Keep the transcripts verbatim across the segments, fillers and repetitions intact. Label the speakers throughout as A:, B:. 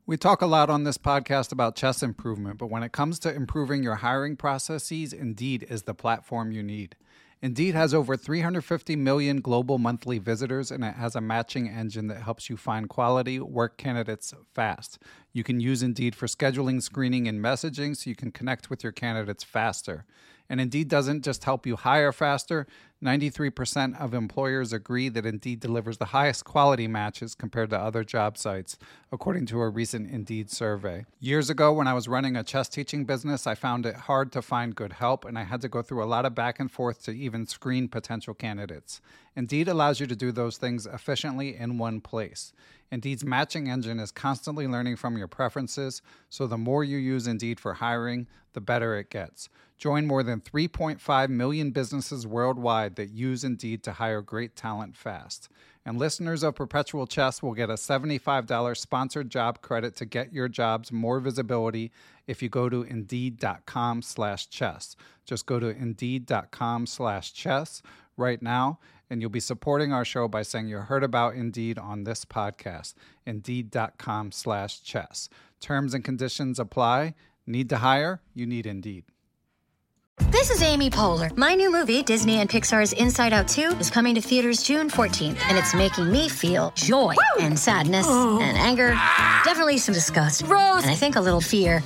A: We talk a lot on this podcast about chess improvement, but when it comes to improving your hiring processes, Indeed is the platform you need. Indeed has over three hundred fifty million global monthly visitors, and it has a matching engine that helps you find quality work candidates fast. You can use Indeed for scheduling, screening, and messaging so you can connect with your candidates faster. And Indeed doesn't just help you hire faster. ninety-three percent of employers agree that Indeed delivers the highest quality matches compared to other job sites, according to a recent Indeed survey. Years ago, when I was running a chess teaching business, I found it hard to find good help, and I had to go through a lot of back and forth to even screen potential candidates. Indeed allows you to do those things efficiently in one place. Indeed's matching engine is constantly learning from your preferences, so the more you use Indeed for hiring, the better it gets. Join more than three point five million businesses worldwide that use Indeed to hire great talent fast. And listeners of Perpetual Chess will get a seventy-five dollars sponsored job credit to get your jobs more visibility if you go to Indeed.com slash chess. Just go to Indeed.com slash chess right now, and you'll be supporting our show by saying you heard about Indeed on this podcast. Indeed.com slash chess. Terms and conditions apply. Need to hire? You need Indeed.
B: This is Amy Poehler. My new movie, Disney and Pixar's Inside Out two, is coming to theaters June fourteenth, and it's making me feel joy Woo! and sadness oh. and anger, definitely some disgust, Rose, and I think a little fear.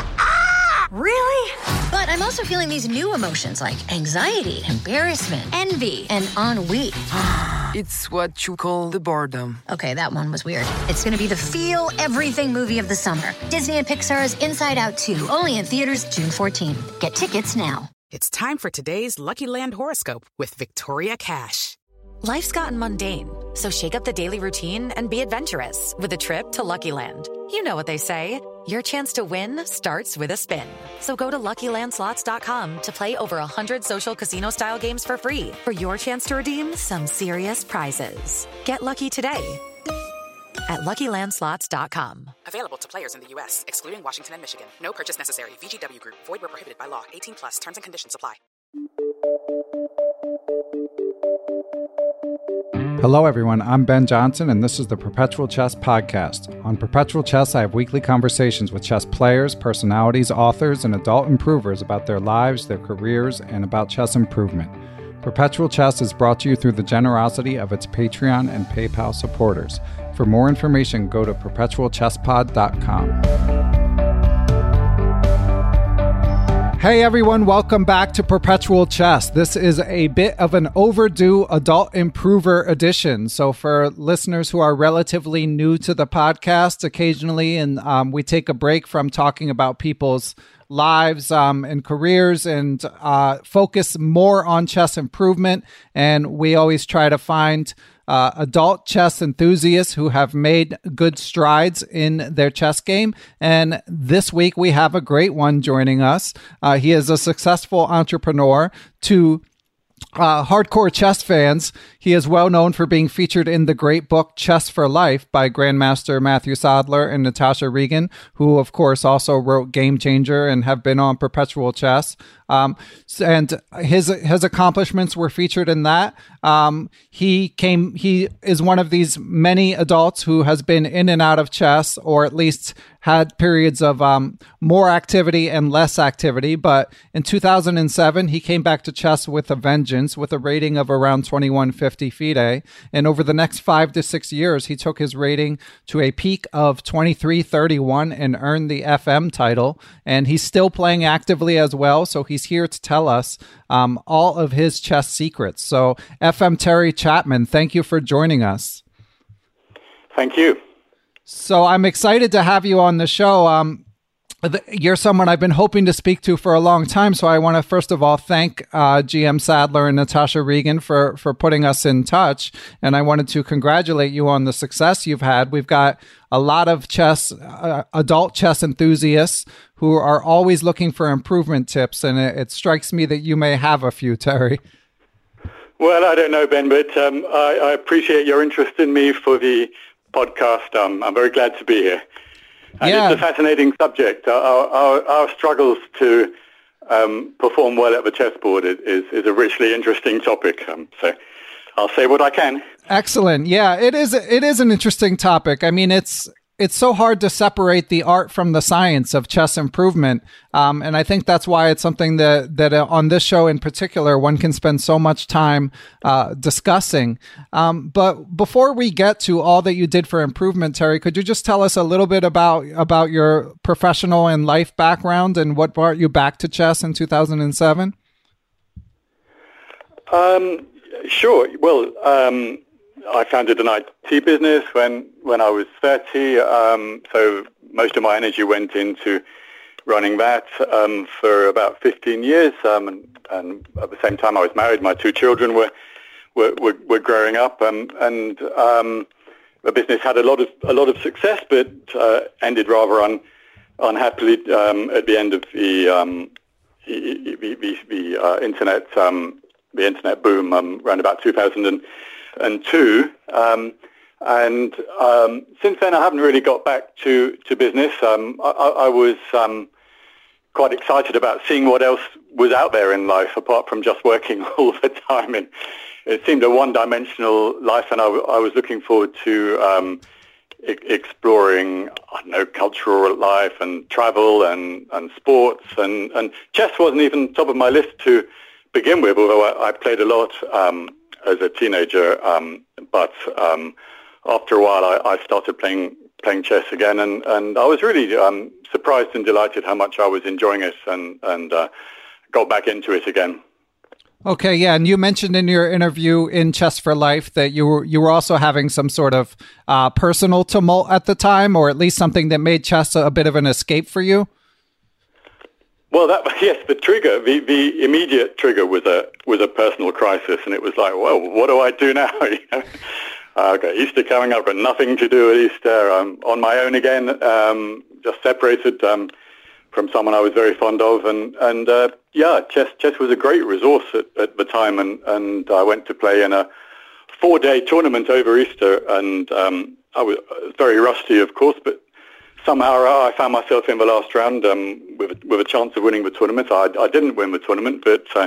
B: Really? But I'm also feeling these new emotions like anxiety, embarrassment, envy, and ennui.
C: It's what you call the boredom.
B: Okay, that one was weird. It's going to be the feel everything movie of the summer. Disney and Pixar's Inside Out two, only in theaters June fourteenth. Get tickets now.
D: It's time for today's Lucky Land horoscope with Victoria Cash.
E: Life's gotten mundane, so shake up the daily routine and be adventurous with a trip to Lucky Land. You know what they say. Your chance to win starts with a spin. So go to Lucky Land Slots dot com to play over one hundred social casino-style games for free for your chance to redeem some serious prizes. Get lucky today at Lucky Land Slots dot com.
D: Available to players in the U S, excluding Washington and Michigan. No purchase necessary. V G W Group. Void where prohibited by law. eighteen plus. Terms and conditions apply.
A: Hello, everyone. I'm Ben Johnson, and this is the Perpetual Chess Podcast. On Perpetual Chess, I have weekly conversations with chess players, personalities, authors, and adult improvers about their lives, their careers, and about chess improvement. Perpetual Chess is brought to you through the generosity of its Patreon and PayPal supporters. For more information, go to perpetual chess pod dot com. Hey everyone, welcome back to Perpetual Chess. This is a bit of an overdue adult improver edition. So for listeners who are relatively new to the podcast, occasionally and um, we take a break from talking about people's lives um, and careers and uh, focus more on chess improvement. And we always try to find Uh, adult chess enthusiasts who have made good strides in their chess game. And this week we have a great one joining us. Uh, he is a successful entrepreneur to Uh, hardcore chess fans. He is well known for being featured in the great book Chess for Life by Grandmaster Matthew Sadler and Natasha Regan, who of course also wrote Game Changer and have been on Perpetual Chess. Um, and his his accomplishments were featured in that. Um, he came. He is one of these many adults who has been in and out of chess, or at least had periods of um, more activity and less activity. But in two thousand seven, he came back to chess with a vengeance, with a rating of around twenty-one fifty FIDE. And over the next five to six years, he took his rating to a peak of twenty-three thirty-one and earned the F M title. And he's still playing actively as well. So he's here to tell us um, all of his chess secrets. So F M Terry Chapman, thank you for joining us.
F: Thank you.
A: So I'm excited to have you on the show. Um, you're someone I've been hoping to speak to for a long time. So I want to first of all thank uh, G M Sadler and Natasha Regan for, for putting us in touch. And I wanted to congratulate you on the success you've had. We've got a lot of chess, uh, adult chess enthusiasts who are always looking for improvement tips. And it, it strikes me that you may have a few, Terry.
F: Well, I don't know, Ben, but um, I, I appreciate your interest in me for the podcast. Um, I'm very glad to be here. And yeah. It's a fascinating subject. Our, our, our struggles to um, perform well at the chessboard is, is a richly interesting topic. Um, so I'll say what I can.
A: Excellent. Yeah, it is. It is an interesting topic. I mean, it's it's so hard to separate the art from the science of chess improvement. Um, and I think that's why it's something that, that uh, on this show in particular, one can spend so much time uh, discussing. Um, but before we get to all that you did for improvement, Terry, could you just tell us a little bit about, about your professional and life background and what brought you back to chess in two thousand seven?
F: Um, sure. Well, um, I founded an I T business when, when I was thirty, um, so most of my energy went into running that um, for about fifteen years, um, and, and at the same time I was married. My two children were were, were, were growing up, um, and um, the business had a lot of a lot of success, but uh, ended rather un, unhappily um, at the end of the um, the, the, the uh, internet um, the internet boom um, around about two thousand two, um, and um, since then I haven't really got back to to business. Um, I, I was um, quite excited about seeing what else was out there in life apart from just working all the time, and it seemed a one-dimensional life, and I, w- I was looking forward to um, e- exploring, I don't know, cultural life and travel and, and sports, and, and chess wasn't even top of my list to begin with, although I, I played a lot um, as a teenager, um, but um, after a while I, I started playing playing chess again, and, and I was really um, surprised and delighted how much I was enjoying it, and, and uh, got back into it again.
A: Okay, yeah, and you mentioned in your interview in Chess for Life that you were you were also having some sort of uh, personal tumult at the time, or at least something that made chess a, a bit of an escape for you.
F: Well, that yes, the trigger, the, the immediate trigger was a was a personal crisis, and it was like, well, what do I do now? you know? uh, okay, Easter coming up, but nothing to do at Easter. I'm on my own again, um, just separated um, from someone I was very fond of, and and uh, yeah, chess chess was a great resource at, at the time, and and I went to play in a four-day tournament over Easter, and um, I was very rusty, of course, but somehow I found myself in the last round um, with, with a chance of winning the tournament. I, I didn't win the tournament, but uh,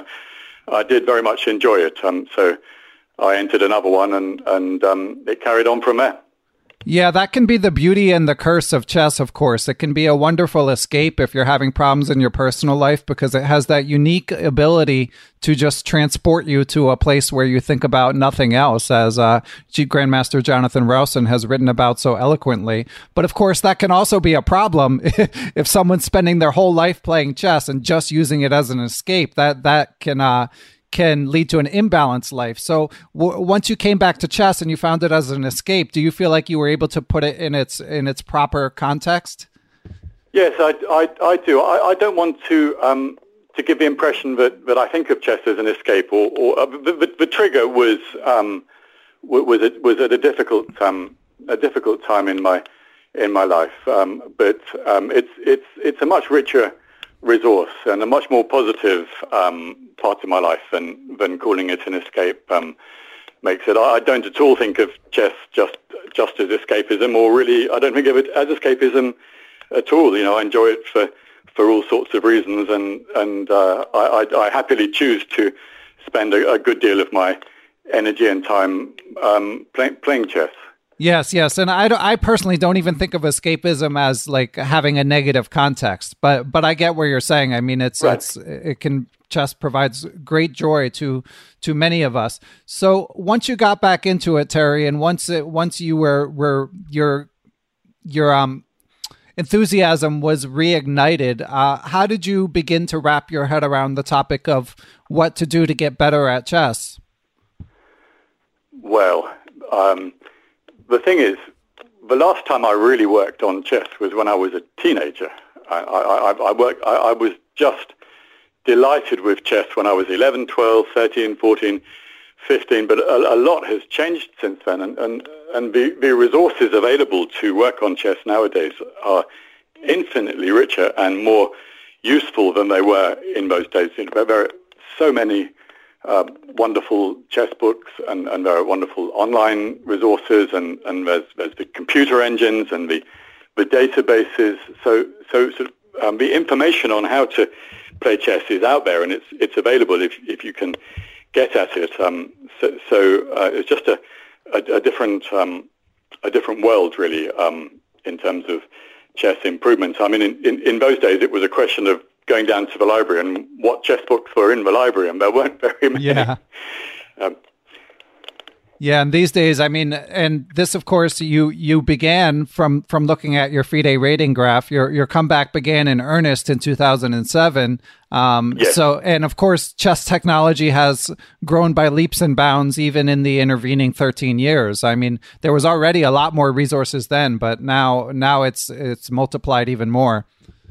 F: I did very much enjoy it. Um, so I entered another one, and, and um, it carried on from there.
A: Yeah, that can be the beauty and the curse of chess, of course. It can be a wonderful escape if you're having problems in your personal life, because it has that unique ability to just transport you to a place where you think about nothing else, as uh, Grandmaster Jonathan Rowson has written about so eloquently. But of course, that can also be a problem if someone's spending their whole life playing chess and just using it as an escape. That that can... Uh, can lead to an imbalanced life. So w- once you came back to chess and you found it as an escape, do you feel like you were able to put it in its in its proper context?
F: Yes, I, I, I do. I, I don't want to um, to give the impression that, that I think of chess as an escape, or, or uh, the, the, the trigger was um, was it was at a difficult um, a difficult time in my in my life. Um, but um, it's it's it's a much richer resource and a much more positive um, part of my life than than calling it an escape um, makes it. I, I don't at all think of chess just just as escapism, or really I don't think of it as escapism at all. You know, I enjoy it for, for all sorts of reasons, and and uh, I, I, I happily choose to spend a, a good deal of my energy and time um, play, playing chess.
A: Yes, yes, and I, I personally don't even think of escapism as like having a negative context, but but I get where you're saying. I mean, it's right. it's it can chess provides great joy to to many of us. So once you got back into it, Terry, and once it once you were were your your um enthusiasm was reignited, uh, how did you begin to wrap your head around the topic of what to do to get better at chess?
F: Well, um. The thing is, the last time I really worked on chess was when I was a teenager. I, I, I, worked, I, I was just delighted with chess when I was eleven, twelve, thirteen, fourteen, fifteen, but a, a lot has changed since then, and, and, and the, the resources available to work on chess nowadays are infinitely richer and more useful than they were in those days. There are so many Uh, wonderful chess books, and, and there are wonderful online resources, and, and there's, there's the computer engines and the, the databases. So, so sort of, um, the information on how to play chess is out there, and it's it's available if if you can get at it. Um, so so uh, it's just a a, a different um, a different world really um, in terms of chess improvements. I mean, in, in, in those days, it was a question of going down to the library and what chess books were in the library, and there weren't very many.
A: Yeah.
F: um,
A: Yeah, and these days, I mean, and this, of course, you you began from from looking at your FIDE rating graph. Your your comeback began in earnest in two thousand seven. Um,
F: yes.
A: So, and of course, chess technology has grown by leaps and bounds, even in the intervening thirteen years. I mean, there was already a lot more resources then, but now now it's it's multiplied even more.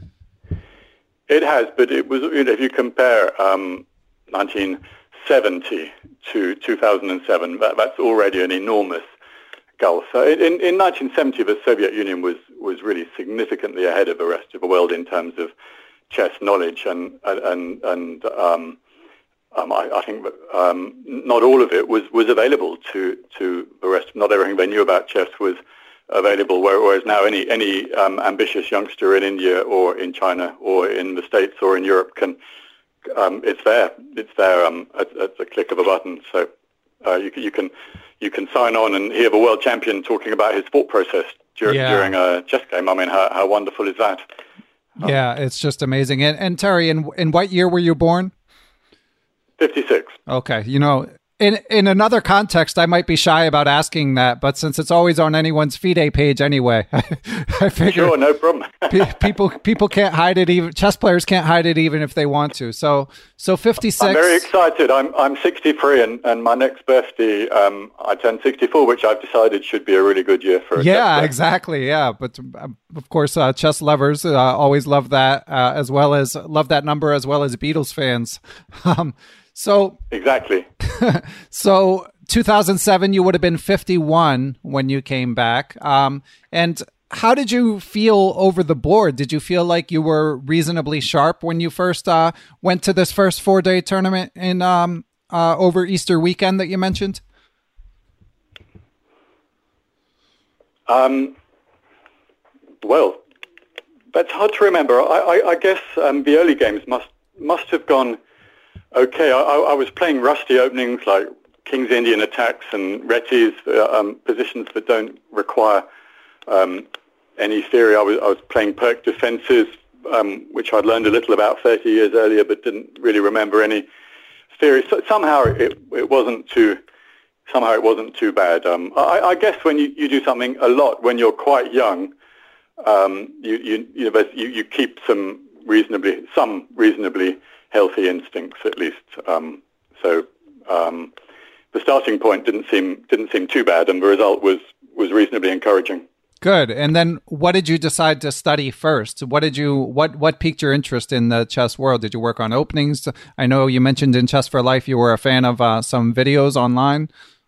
F: It has, but it was, you know, if you compare um, nineteen seventy to two thousand seven, that, that's already an enormous gulf. So in, in nineteen seventy, the Soviet Union was, was really significantly ahead of the rest of the world in terms of chess knowledge, and and and um, um, I, I think that, um, not all of it was, was available to, to the rest. Not everything they knew about chess was available, whereas now any any um, ambitious youngster in India or in China or in the States or in Europe can. Um, it's there. It's there um, at, at the click of a button. So uh, you, you can you can sign on and hear the world champion talking about his thought process dur-
A: yeah.
F: during a chess game. I mean, how, how wonderful is that?
A: Um, yeah, it's just amazing. And, and Terry, in in what year were you born?
F: fifty-six.
A: Okay, you know. In in another context, I might be shy about asking that, but since it's always on anyone's FIDE page anyway, I figure
F: sure, no problem.
A: people people can't hide it. Even chess players can't hide it, even if they want to. So so fifty-six.
F: I'm very excited. I'm I'm sixty-three, and, and my next birthday, um, I turn sixty-four, which I've decided should be a really good year for. A
A: yeah, exactly. Yeah, but uh, of course, uh, chess lovers uh, always love that, uh, as well as love that number, as well as Beatles fans. Um, So
F: exactly.
A: So two thousand seven, you would have been fifty-one when you came back. Um, and how did you feel over the board? Did you feel like you were reasonably sharp when you first uh, went to this first four-day tournament in um, uh, over Easter weekend that you mentioned?
F: Um. Well, that's hard to remember. I, I, I guess um, the early games must must have gone. Okay, I, I was playing rusty openings like King's Indian attacks and Retties, uh, um, positions that don't require um, any theory. I was, I was playing Perk defenses, um, which I'd learned a little about thirty years earlier, but didn't really remember any theory. So somehow it, it wasn't too somehow it wasn't too bad. Um, I, I guess when you, you do something a lot when you're quite young, um, you you you, know, you you keep some reasonably some reasonably healthy instincts, at least. Um, so um, the starting point didn't seem didn't seem too bad, and the result was was reasonably encouraging.
A: Good. And then, what did you decide to study first? What did you what what piqued your interest in the chess world? Did you work on openings? I know you mentioned in Chess for Life you were a fan of uh, some videos online.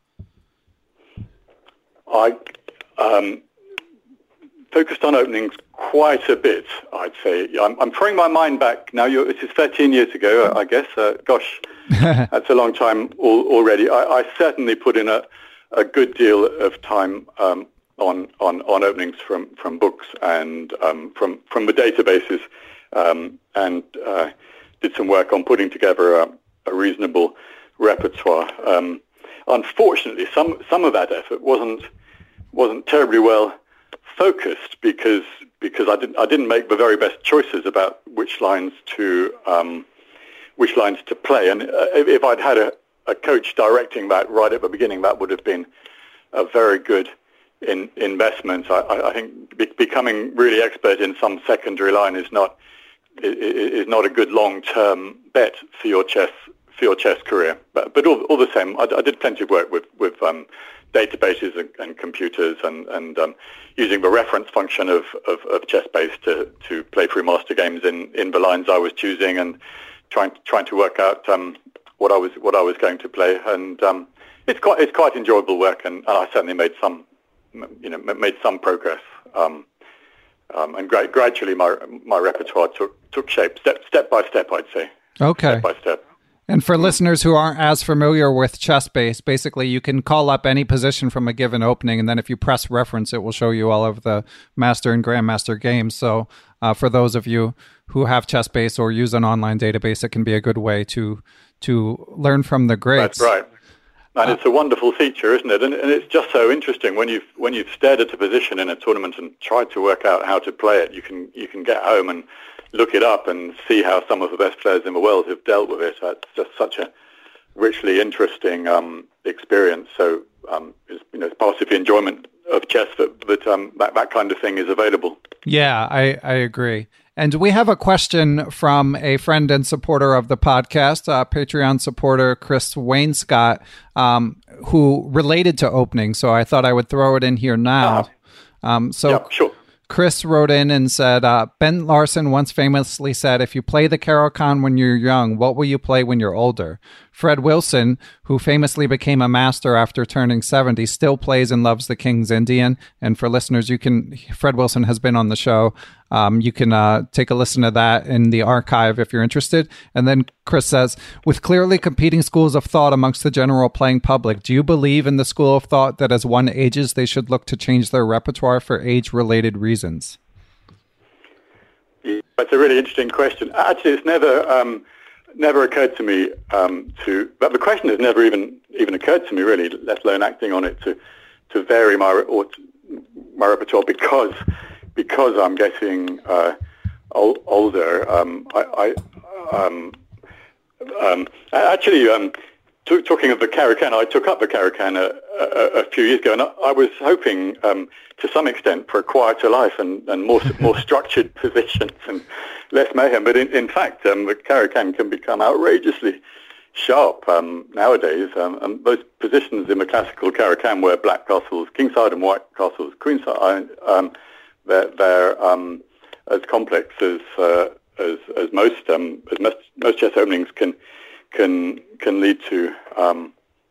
F: I um, focused on openings quite a bit, I'd say. I'm, I'm throwing my mind back now. You're, this is thirteen years ago, I guess. Uh, gosh, that's a long time al- already. I, I certainly put in a, a good deal of time um, on, on on openings from, from books and um, from from the databases, um, and uh, did some work on putting together a, a reasonable repertoire. Um, unfortunately, some some of that effort wasn't wasn't terribly well focused because because I didn't I didn't make the very best choices about which lines to um, which lines to play. And uh, if, if I'd had a, a coach directing that right at the beginning, that would have been a very good in, investment. I, I, I think be, becoming really expert in some secondary line is not is, is not a good long term bet for your chess for your chess career. But but all, all the same, I, I did plenty of work with with um, databases and, and computers and and um, using the reference function of, of, of ChessBase to, to play through master games in, in the lines I was choosing and trying trying to work out um, what I was what I was going to play. And um, it's quite it's quite enjoyable work, and, and I certainly made some you know made some progress. Um, um, and gra- gradually my my repertoire took took shape step step by step, I'd say.
A: Okay.
F: Step by step.
A: And for listeners who aren't as familiar with ChessBase, basically you can call up any position from a given opening, and then if you press reference, it will show you all of the master and grandmaster games. So uh, for those of you who have ChessBase or use an online database, it can be a good way to to learn from the greats.
F: That's right. And it's a wonderful feature, isn't it? And, and it's just so interesting when you've when you've stared at a position in a tournament and tried to work out how to play it. You can you can get home and look it up and see how some of the best players in the world have dealt with it. It's just such a richly interesting um, experience. So um, it's, you know, it's part of the enjoyment of chess that that, um, that that kind of thing is available.
A: Yeah, I, I agree. And we have a question from a friend and supporter of the podcast, uh, Patreon supporter Chris Wainscott, um, who related to opening. So I thought I would throw it in here now. Uh-huh. Um, so
F: yeah, sure.
A: Chris wrote in and said, uh, Ben Larson once famously said, if you play the Caro-Kann when you're young, what will you play when you're older? Fred Wilson, who famously became a master after turning seventy, still plays and loves the King's Indian. And for listeners, you can, Fred Wilson has been on the show. Um, you can uh, take a listen to that in the archive if you're interested. And then Chris says, with clearly competing schools of thought amongst the general playing public, do you believe in the school of thought that as one ages, they should look to change their repertoire for age-related reasons?
F: That's a really interesting question. Actually, it's never um, never occurred to me um, to, but the question has never even even occurred to me really, let alone acting on it, to to vary my or to, my repertoire because because I'm getting uh, ol- older. Um, I, I um, um, actually. Um, T- talking of the Caro-Kann, I took up the Caro-Kann a, a, a few years ago, and I, I was hoping, um, to some extent, for a quieter life and, and more more structured positions and less mayhem. But in, in fact, um, the Caro-Kann can become outrageously sharp um, nowadays. Um, and those positions in the classical Caro-Kann, where black castles kingside and white castles queenside, um, they're, they're um, as complex as uh, as, as most um, as most, most chess openings can. can can lead to, um,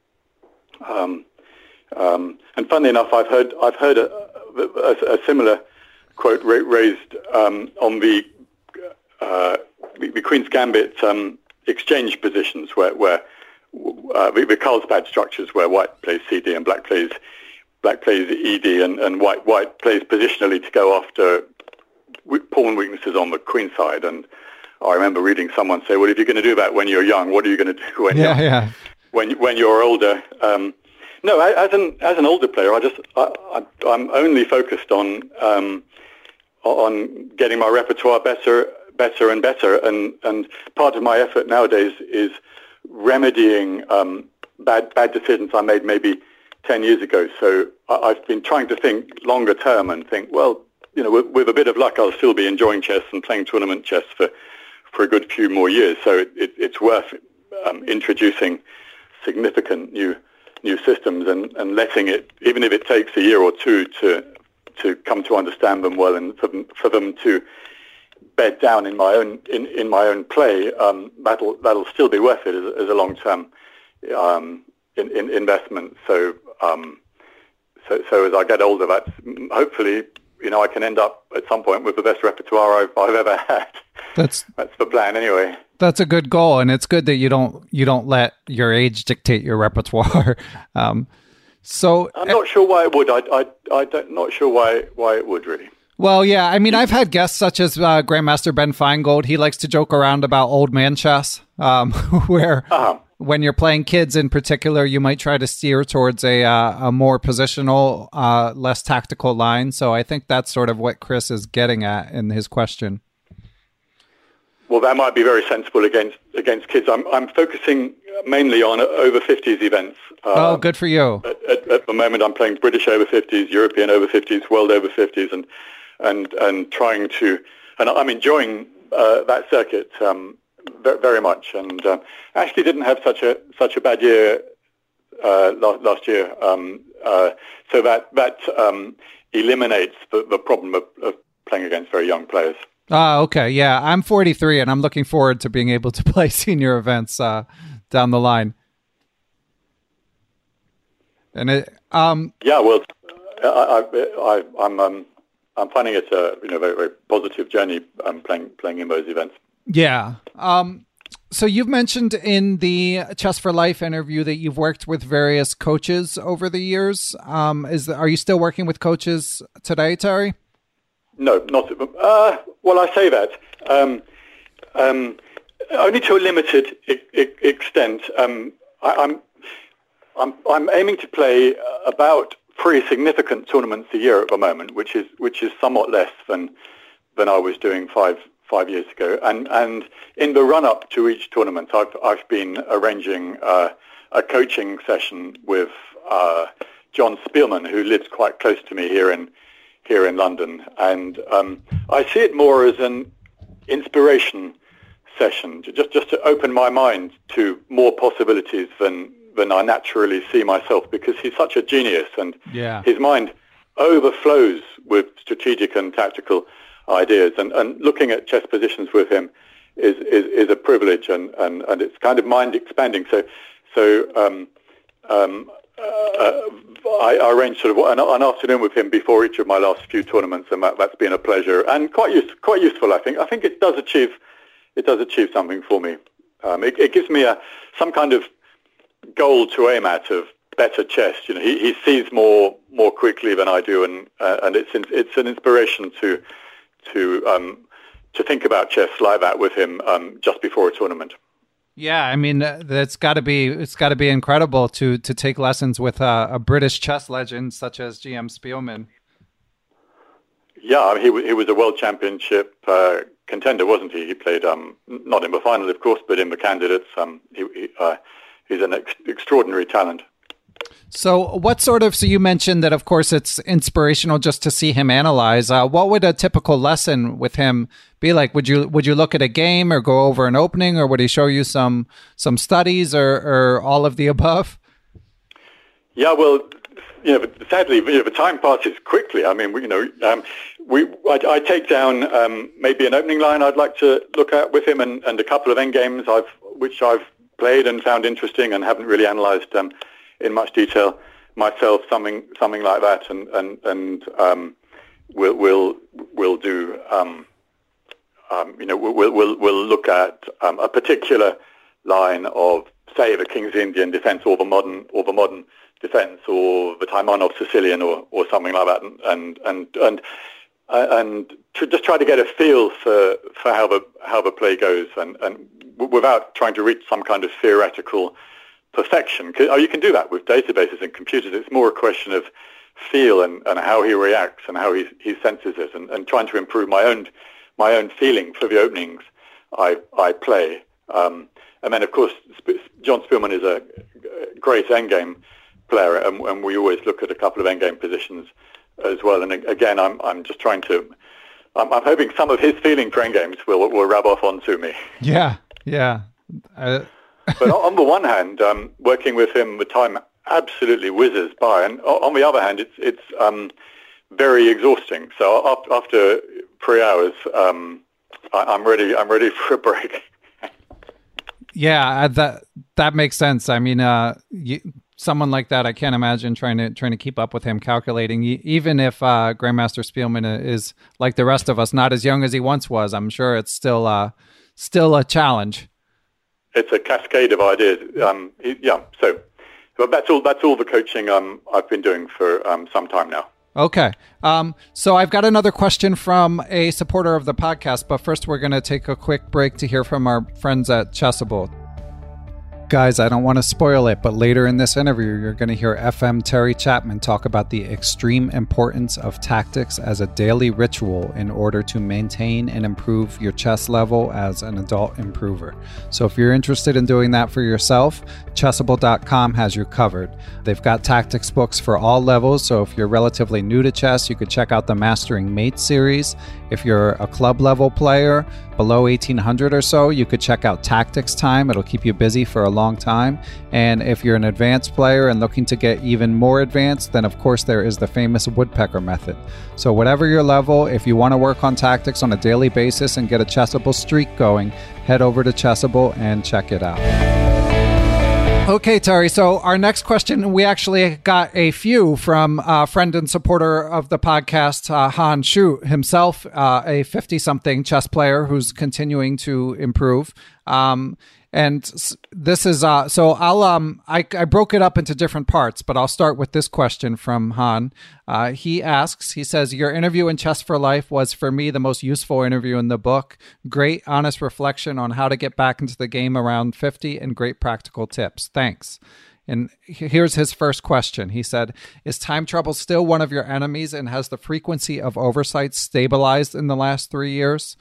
F: um, um, and funnily enough, I've heard I've heard a, a, a similar quote ra- raised um, on the, uh, the the Queen's Gambit um, exchange positions, where where uh, the, the Carlsbad structures, where white plays C D and black plays black plays E D, and, and white white plays positionally to go after pawn weaknesses on the queen side. And I remember reading someone say, "Well, if you're going to do that when you're young, what are you going to do when
A: yeah,
F: you're
A: yeah.
F: when when you're older?" Um, no, as an as an older player, I just I, I, I'm only focused on um, on getting my repertoire better, better and better. And and part of my effort nowadays is remedying um, bad bad decisions I made maybe ten years ago. So I, I've been trying to think longer term and think, well, you know, with, with a bit of luck, I'll still be enjoying chess and playing tournament chess for. for a good few more years, so it, it, it's worth um, introducing significant new new systems and, and letting it, even if it takes a year or two to to come to understand them well, and for them, for them to bed down in my own in, in my own play, um, that'll that'll still be worth it as, as a long term um, in, in investment. So um, so so as I get older, that's hopefully. You know, I can end up at some point with the best repertoire I've, I've ever had. That's that's the plan, anyway.
A: That's a good goal, and it's good that you don't you don't let your age dictate your repertoire. um, so
F: I'm not sure why it would. I I I don't not sure why why it would really.
A: Well, yeah, I mean, I've had guests such as uh, Grandmaster Ben Feingold. He likes to joke around about old man chess, um, where. Uh-huh. When you're playing kids in particular, you might try to steer towards a uh, a more positional, uh, less tactical line. So I think that's sort of what Chris is getting at in his question.
F: Well, that might be very sensible against against kids. I'm I'm focusing mainly on over fifties events.
A: Uh, oh, good for you.
F: At, at, at the moment, I'm playing British over fifties, European over fifties, world over fifties, and and and trying to, and I'm enjoying uh, that circuit. Um, Very much, and uh, actually didn't have such a such a bad year uh, last, last year. Um, uh, so that that um, eliminates the, the problem of, of playing against very young players.
A: Ah, okay, yeah, I'm forty-three, and I'm looking forward to being able to play senior events uh, down the line. And it, um,
F: yeah, well, I, I, I, I'm um, I'm finding it a you know very very positive journey. Um, playing playing in those events.
A: Yeah. Um, so you've mentioned in the Chess for Life interview that you've worked with various coaches over the years. Um, is are you still working with coaches today, Terry?
F: No, not. Uh, well, I say that um, um, only to a limited I- I- extent. Um, I, I'm I'm I'm aiming to play about three significant tournaments a year at the moment, which is which is somewhat less than than I was doing five five years ago. And and in the run up to each tournament, I've I've been arranging uh, a coaching session with uh, John Spielman, who lives quite close to me here in here in London, and um, I see it more as an inspiration session, to just just to open my mind to more possibilities than than I naturally see myself, because he's such a genius, and
A: yeah.
F: his mind overflows with strategic and tactical ideas, and, and looking at chess positions with him is, is, is a privilege, and, and, and it's kind of mind expanding. So so um, um, uh, I, I arranged sort of an, an afternoon with him before each of my last few tournaments, and that, that's been a pleasure and quite use, quite useful. I think I think it does achieve it does achieve something for me. Um, it, it gives me a some kind of goal to aim at of better chess. You know, he, he sees more more quickly than I do, and uh, and it's it's an inspiration to to um, to think about chess like that with him um, just before a tournament.
A: Yeah, I mean, that's got to be it's got to be incredible to to take lessons with a, a British chess legend such as G M Spielman.
F: Yeah, I mean, he he was a world championship uh, contender, wasn't he? He played um, not in the final, of course, but in the candidates. Um, he. he uh, He's an ex- extraordinary talent.
A: So what sort of, so you mentioned that, of course, it's inspirational just to see him analyze. Uh, what would a typical lesson with him be like? Would you would you look at a game or go over an opening, or would he show you some some studies, or, or all of the above?
F: Yeah, well, you know, sadly, you know, the time passes quickly. I mean, we, you know, um, we I, I take down um, maybe an opening line I'd like to look at with him, and, and a couple of endgames I've which I've played and found interesting and haven't really analysed um, in much detail myself, something something like that, and and and um, we'll we'll we'll do um, um, you know we'll we'll we'll look at um, a particular line of, say, the King's Indian defence, or the modern or the modern defence, or the Taimanov Sicilian, or or something like that, and and and and, uh, and to just try to get a feel for for how the how the play goes, and and without trying to reach some kind of theoretical perfection. Oh, you can do that with databases and computers. It's more a question of feel, and, and how he reacts, and how he he senses it, and, and trying to improve my own my own feeling for the openings I I play. Um, and then, of course, John Spielman is a great endgame player, and, and we always look at a couple of endgame positions as well. And again, I'm I'm just trying to. I'm, I'm hoping some of his feeling for endgames will will rub off onto me.
A: Yeah. Yeah. Uh...
F: But on the one hand, um, working with him, the time absolutely whizzes by, and on the other hand, it's it's um, very exhausting. So after three hours, um, I, I'm ready. I'm ready for a break.
A: Yeah, that that makes sense. I mean, uh, you, someone like that, I can't imagine trying to trying to keep up with him, calculating. Even if uh, Grandmaster Spielman is like the rest of us, not as young as he once was, I'm sure it's still. Uh, Still a challenge.
F: It's a cascade of ideas. Um, yeah, so but that's all. That's all the coaching um, I've been doing for um, some time now.
A: Okay. Um, so I've got another question from a supporter of the podcast, but first we're going to take a quick break to hear from our friends at Chessable. Guys, I don't want to spoil it, but later in this interview, you're going to hear F M Terry Chapman talk about the extreme importance of tactics as a daily ritual in order to maintain and improve your chess level as an adult improver. So if you're interested in doing that for yourself, chessable dot com has you covered. They've got tactics books for all levels, so if you're relatively new to chess, you could check out the Mastering Mates series. If you're a club level player, below eighteen hundred or so, you could check out Tactics Time. It'll keep you busy for a long time. And if you're an advanced player and looking to get even more advanced, then of course there is the famous Woodpecker method. So whatever your level, if you want to work on tactics on a daily basis and get a Chessable streak going, head over to Chessable and check it out. Okay, Terry, so our next question, we actually got a few from a friend and supporter of the podcast, uh, Han Shu himself, uh, a fifty-something chess player who's continuing to improve. Um, and this is, uh, so I'll, um, I, I broke it up into different parts, but I'll start with this question from Han. Uh, he asks, he says, your interview in Chess for Life was for me the most useful interview in the book. Great, honest reflection on how to get back into the game around fifty and great practical tips. Thanks. And here's his first question. He said, is time trouble still one of your enemies, and has the frequency of oversight stabilized in the last three years?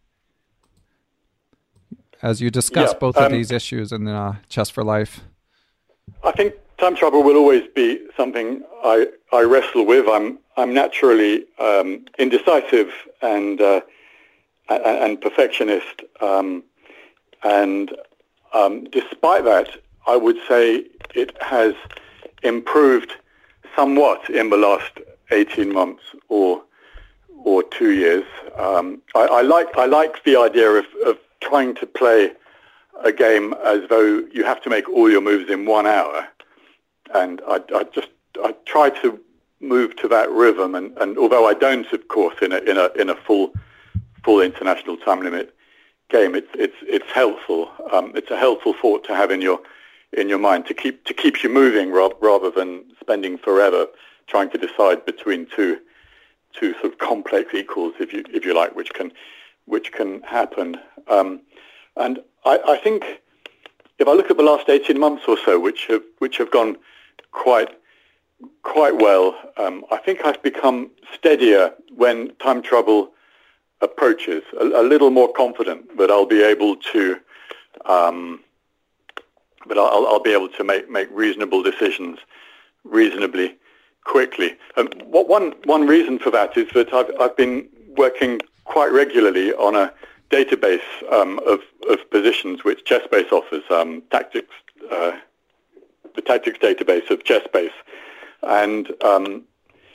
A: As you discuss yeah, both um, of these issues in uh, Chess for Life.
F: I think time trouble will always be something I, I wrestle with. I'm I'm naturally um, indecisive and uh, and, and perfectionist, um, and um, despite that, I would say it has improved somewhat in the last eighteen months or or two years. Um, I, I like I like the idea of, of trying to play a game as though you have to make all your moves in one hour, and I, I just I try to move to that rhythm. And, and although I don't, of course, in a in a in a full full international time limit game, it's it's it's helpful. Um, it's a helpful thought to have in your in your mind to keep to keep you moving rather, rather than spending forever trying to decide between two two sort of complex equals, if you if you like, which can which can happen. Um, and I, I think if I look at the last eighteen months or so, which have which have gone quite quite well, um, I think I've become steadier when time trouble approaches, a, a little more confident that I'll be able to. Um, But I'll, I'll be able to make, make reasonable decisions reasonably quickly. Um, what, one one reason for that is that I've I've been working quite regularly on a database um, of of positions which ChessBase offers, um, tactics, uh, the tactics database of ChessBase, and um,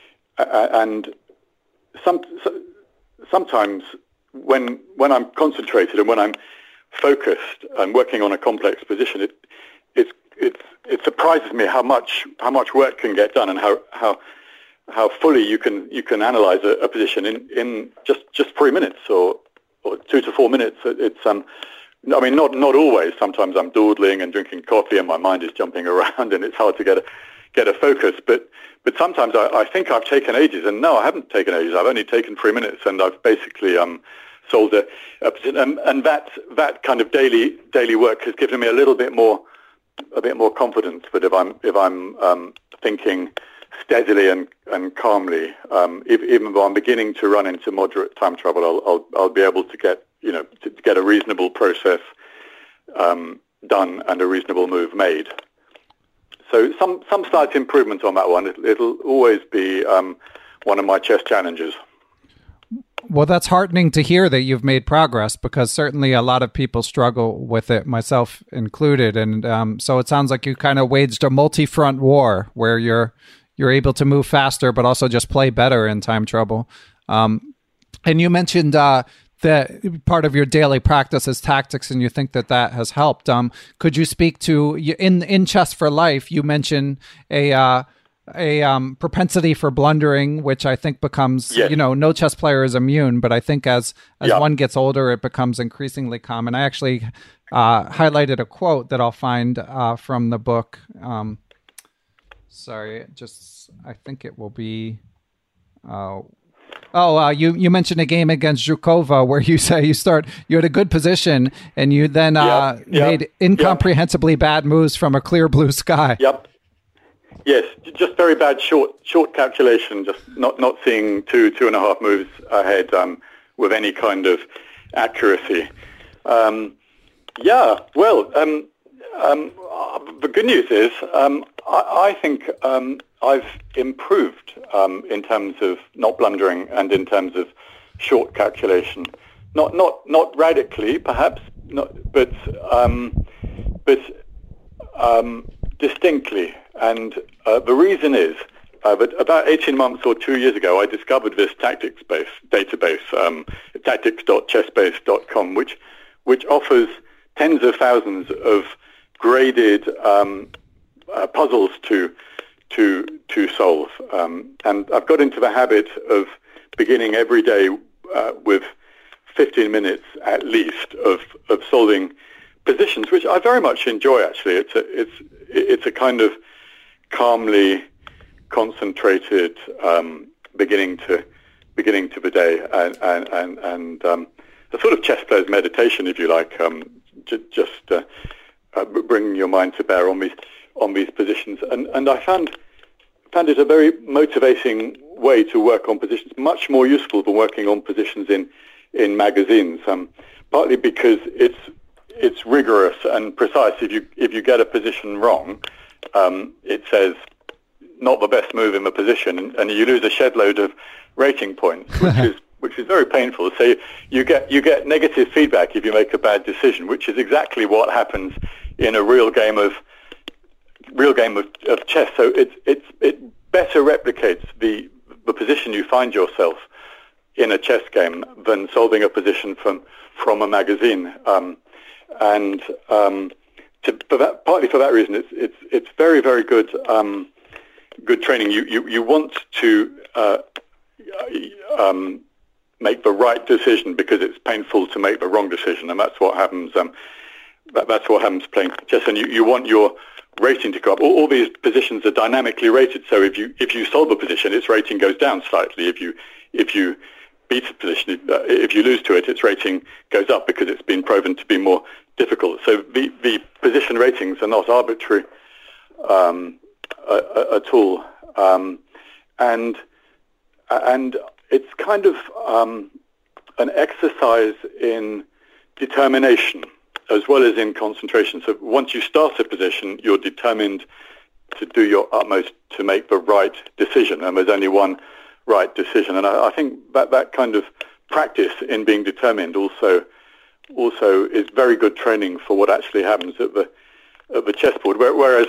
F: and some sometimes when when I'm concentrated and when I'm focused and working on a complex position, it it's it's it surprises me how much how much work can get done, and how how how fully you can you can analyze a, a position in, in just, just three minutes or or two to four minutes. It's um I mean not not always. Sometimes I'm dawdling and drinking coffee and my mind is jumping around and it's hard to get a get a focus. But but sometimes I, I think I've taken ages, and no, I haven't taken ages. I've only taken three minutes, and I've basically um. sold a, a position, and, and that that kind of daily daily work has given me a little bit more a bit more confidence. But if I'm if I'm um, thinking steadily and and calmly, um, if, even though I'm beginning to run into moderate time trouble, I'll I'll, I'll be able to get you know to, to get a reasonable process um, done and a reasonable move made. So some some slight improvement on that one. It, it'll always be um, one of my chess challenges.
A: Well, that's heartening to hear that you've made progress, because certainly a lot of people struggle with it, myself included. And um, so it sounds like you kind of waged a multi-front war where you're you're able to move faster, but also just play better in time trouble. Um, and you mentioned uh, that part of your daily practice is tactics, and you think that that has helped. Um, could you speak to, in in Chess for Life, you mentioned a... Uh, a um, propensity for blundering, which I think becomes, yes. you know, no chess player is immune, but I think as, as yeah. one gets older, it becomes increasingly common. I actually uh, highlighted a quote that I'll find uh, from the book. Um, sorry, just, I think it will be, uh, oh, uh, you, you mentioned a game against Zhukova where you say you start, you had a good position and you then uh, yep. Yep. made incomprehensibly yep. bad moves from a clear blue sky.
F: Yep. Yes, just very bad short short calculation, just not, not seeing two, two and a half moves ahead um, with any kind of accuracy. Um, yeah, well, um, um, the good news is um, I, I think um, I've improved um, in terms of not blundering and in terms of short calculation. Not not not radically, perhaps, not, but um, but um, distinctly. And uh, the reason is uh, that about eighteen months or two years ago, I discovered this tactics base database, um, tactics dot chessbase dot com, which which offers tens of thousands of graded um, uh, puzzles to to to solve. Um, and I've got into the habit of beginning every day uh, with fifteen minutes at least of of solving positions, which I very much enjoy. Actually, it's a it's it's a kind of calmly concentrated um, beginning to beginning to the day, and and and, and um, a sort of chess player's meditation, if you like, um, j- just uh, uh, bringing your mind to bear on these on these positions, and and I found found it a very motivating way to work on positions, much more useful than working on positions in in magazines. Um, partly because it's it's rigorous and precise. If you if you get a position wrong, um, it says not the best move in the position, and, and you lose a shed load of rating points, which is which is very painful. So you get you get negative feedback if you make a bad decision, which is exactly what happens in a real game of real game of, of chess. So it's it's it better replicates the the position you find yourself in a chess game than solving a position from from a magazine. Um, and um, to, for that, partly for that reason, it's it's it's very very good um, good training. You you you want to uh, um, make the right decision because it's painful to make the wrong decision, and that's what happens. Um, that, that's what happens playing chess. And you, you want your rating to go up. All, all these positions are dynamically rated, so if you if you solve a position, its rating goes down slightly. If you if you beat a position, uh, if you lose to it, its rating goes up because it's been proven to be more difficult. So the the position ratings are not arbitrary um, uh, at all, um, and and it's kind of um, an exercise in determination as well as in concentration. So once you start a position, you're determined to do your utmost to make the right decision, and there's only one right decision. And I, I think that that kind of practice in being determined also also is very good training for what actually happens at the at the chessboard. Whereas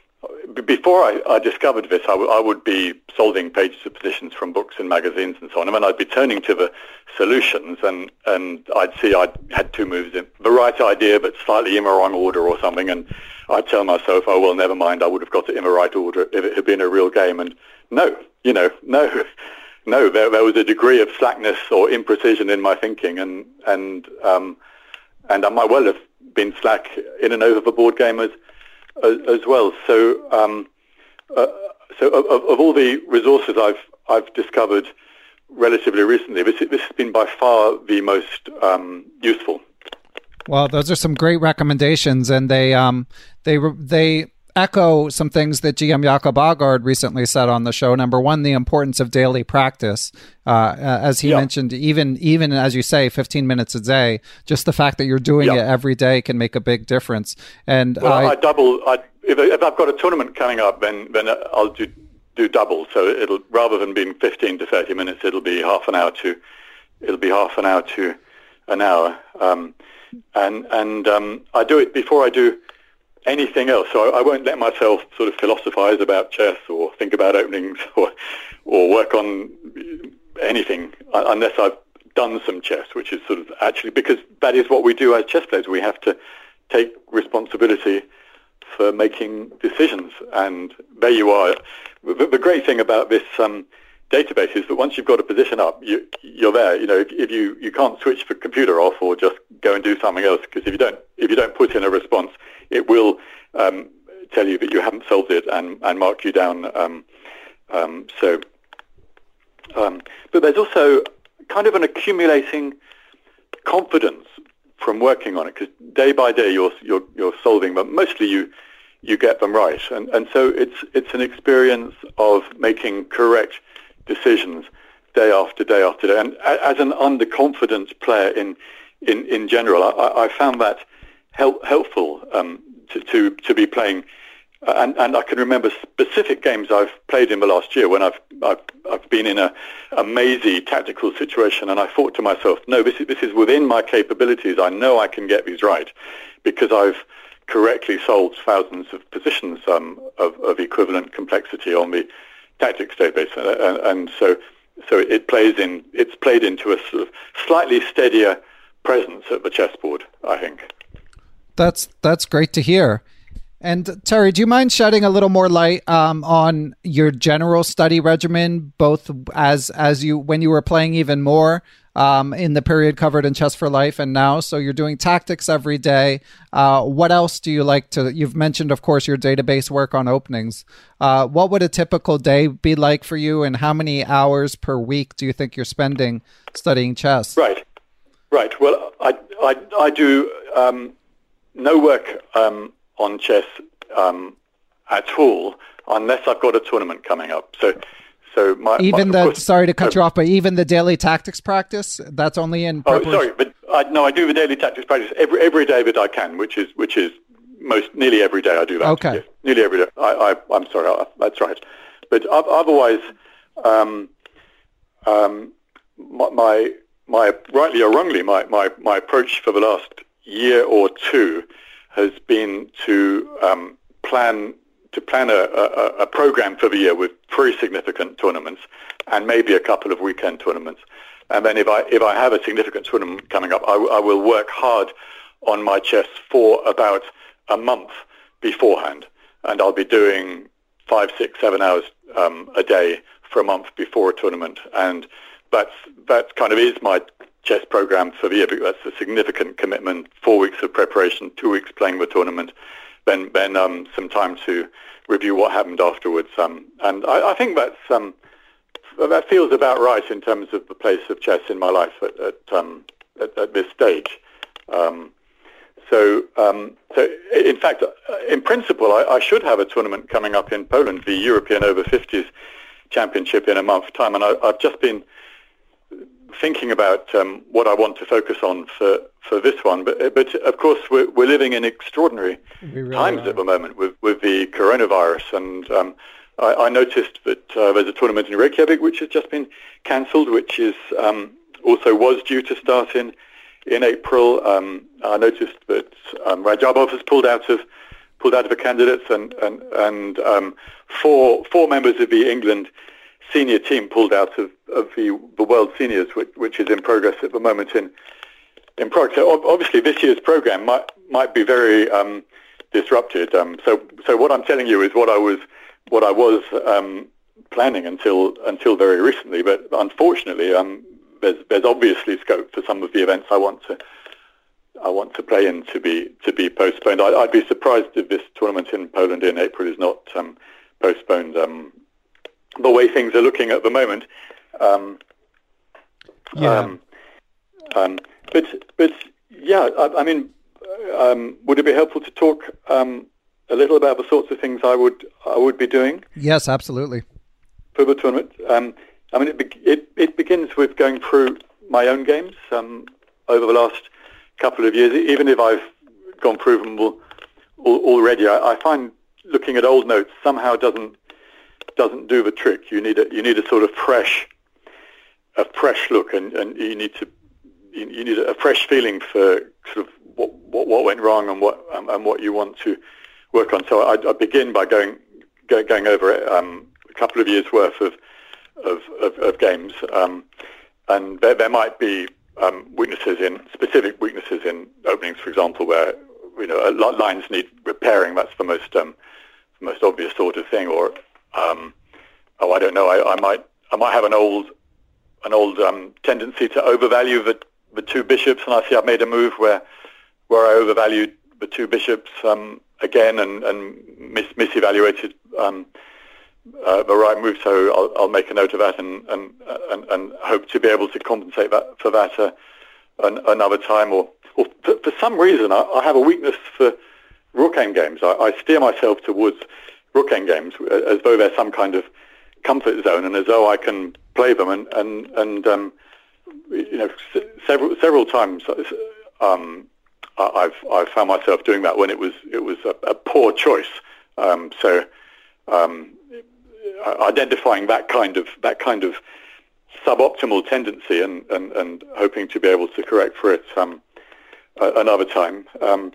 F: before I, I discovered this, I, w- I would be solving pages of positions from books and magazines and so on, and then I'd be turning to the solutions, and, and I'd see I'd had two moves in the right idea but slightly in the wrong order or something, and I'd tell myself, oh, well, never mind, I would have got it in the right order if it had been a real game. And no, you know, no, no, there, there was a degree of slackness or imprecision in my thinking, and and um, and I might well have been slack in an over-the-board game as As, as well. So, um, uh, so of, of all the resources I've I've discovered relatively recently, this this has been by far the most um, useful.
A: Well, those are some great recommendations, and they um they they echo some things that G M Jakob Aagaard recently said on the show. Number one, the importance of daily practice. Uh, as he yeah. mentioned, even even as you say, fifteen minutes a day, just the fact that you're doing yeah. it every day can make a big difference. And
F: well, I,
A: I,
F: I double. I, if, if I've got a tournament coming up, then then I'll do do double. So it'll, rather than being fifteen to thirty minutes, it'll be half an hour to it'll be half an hour to an hour. Um, and and um, I do it before I do anything else. So I, I won't let myself sort of philosophize about chess or think about openings or or work on anything unless I've done some chess, which is sort of actually, because that is what we do as chess players. We have to take responsibility for making decisions. And there you are. The, the great thing about this um, database is that once you've got a position up, you, you're there. You know, if, if you, you can't switch the computer off or just go and do something else, because if you don't if you don't put in a response, it will um, tell you that you haven't solved it and, and mark you down. Um, um, so, um, but there's also kind of an accumulating confidence from working on it, because day by day you're you're you're solving them. Mostly you you get them right, and and so it's it's an experience of making correct decisions day after day after day. And as an underconfident player in in in general, I, I found that help, helpful um, to, to to be playing. And, and I can remember specific games I've played in the last year when I've I've, I've been in a, a mazy tactical situation, and I thought to myself, no, this is this is within my capabilities. I know I can get these right because I've correctly solved thousands of positions um, of, of equivalent complexity on the tactics database, and, and so so it plays in it's played into a sort of slightly steadier presence at the chessboard, I think.
A: That's that's great to hear. And Terry, do you mind shedding a little more light um, on your general study regimen, both as as you when you were playing even more um, in the period covered in Chess for Life and now? So you're doing tactics every day. Uh, what else do you like to? You've mentioned, of course, your database work on openings. Uh, what would a typical day be like for you, and how many hours per week do you think you're spending studying chess?
F: Right, right. Well, I I, I do um, no work. Um, on chess um, at all unless I've got a tournament coming up. So, so my
A: even
F: my,
A: the
F: course,
A: sorry to cut
F: uh,
A: you off, but even the daily tactics practice, that's only in.
F: Oh, sorry, but I, no, I do the daily tactics practice every every day that I can, which is which is most nearly every day I do that.
A: Okay,
F: yes, nearly every day. I, I I'm sorry, I, that's right. But otherwise, um, um, my, my my rightly or wrongly, my, my, my approach for the last year or two has been to um, plan to plan a, a, a program for the year with very significant tournaments and maybe a couple of weekend tournaments. And then if I if I have a significant tournament coming up, I, I will work hard on my chess for about a month beforehand, and I'll be doing five, six, seven hours um, a day for a month before a tournament, and that's that kind of is my chess program for the year, because that's a significant commitment. Four weeks of preparation, two weeks playing the tournament, then then um, some time to review what happened afterwards. Um, and I, I think that's um, that feels about right in terms of the place of chess in my life at at, um, at, at this stage. Um, so, um, so in fact, in principle, I, I should have a tournament coming up in Poland, the European Over fifties Championship, in a month's time, and I, I've just been thinking about um, what I want to focus on for, for this one. But, but of course, we're, we're living in extraordinary really times are. at the moment with, with the coronavirus. And um, I, I noticed that uh, there's a tournament in Reykjavik which has just been cancelled, which is um, also was due to start in in April. Um, I noticed that um, Rajabov has pulled out of pulled out of the candidates, and and and um, four four members of the England senior team pulled out of, of the, the World Seniors, which, which is in progress at the moment in in Prague. So obviously this year's program might might be very um, disrupted. Um, so so what I'm telling you is what I was what I was um, planning until until very recently. But unfortunately, um, there's there's obviously scope for some of the events I want to I want to play in to be to be postponed. I, I'd be surprised if this tournament in Poland in April is not um, postponed. Um, the way things are looking at the moment. Um,
A: yeah.
F: Um, um, but, but yeah, I, I mean, um, would it be helpful to talk um, a little about the sorts of things I would I would be doing?
A: Yes, absolutely.
F: For the tournament. Um, I mean, it, be, it it begins with going through my own games um, over the last couple of years. Even if I've gone through them all, all, already, I, I find looking at old notes somehow doesn't doesn't do the trick. You need a you need a sort of fresh a fresh look, and, and you need to you, you need a fresh feeling for sort of what what, what went wrong and what um, and what you want to work on. So I, I begin by going go, going over um, a couple of years worth of of, of, of games, um, and there, there might be um, weaknesses in specific weaknesses in openings, for example, where you know lines need repairing. That's the most um, the most obvious sort of thing, or Um, oh, I don't know. I, I might, I might have an old, an old um, tendency to overvalue the, the two bishops, and I see I've made a move where, where I overvalued the two bishops um, again, and and mis misevaluated um, uh, the right move. So I'll, I'll make a note of that, and and and, and hope to be able to compensate that for that uh, an, another time. Or, or for, for some reason, I, I have a weakness for rook endgames. I, I steer myself towards rook endgames as though they're some kind of comfort zone, and as though I can play them. And and and um, you know, s several several times um, I've I've found myself doing that when it was it was a, a poor choice. Um, so um, identifying that kind of that kind of suboptimal tendency, and, and, and hoping to be able to correct for it um, another time. Um,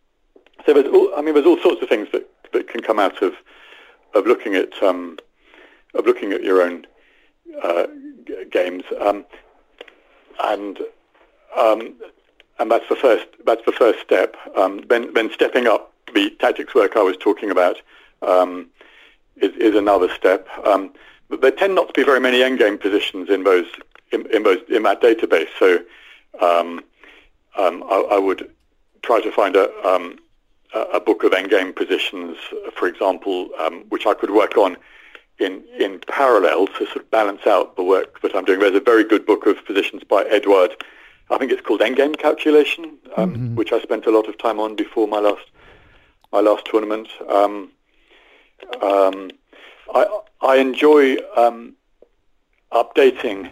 F: so there's all, I mean, there's all sorts of things that that can come out of of looking at um, of looking at your own uh, g games, um, and um, and that's the first that's the first step. Um, then then stepping up the tactics work I was talking about um, is is another step. Um, but there tend not to be very many endgame positions in those in, in those in that database. So um, um, I, I would try to find a um, a book of endgame positions, for example, um, which I could work on in in parallel to sort of balance out the work that I'm doing. There's a very good book of positions by Edward. I think it's called Endgame Calculation, um, mm-hmm. which I spent a lot of time on before my last my last tournament. Um, um, I I enjoy um, updating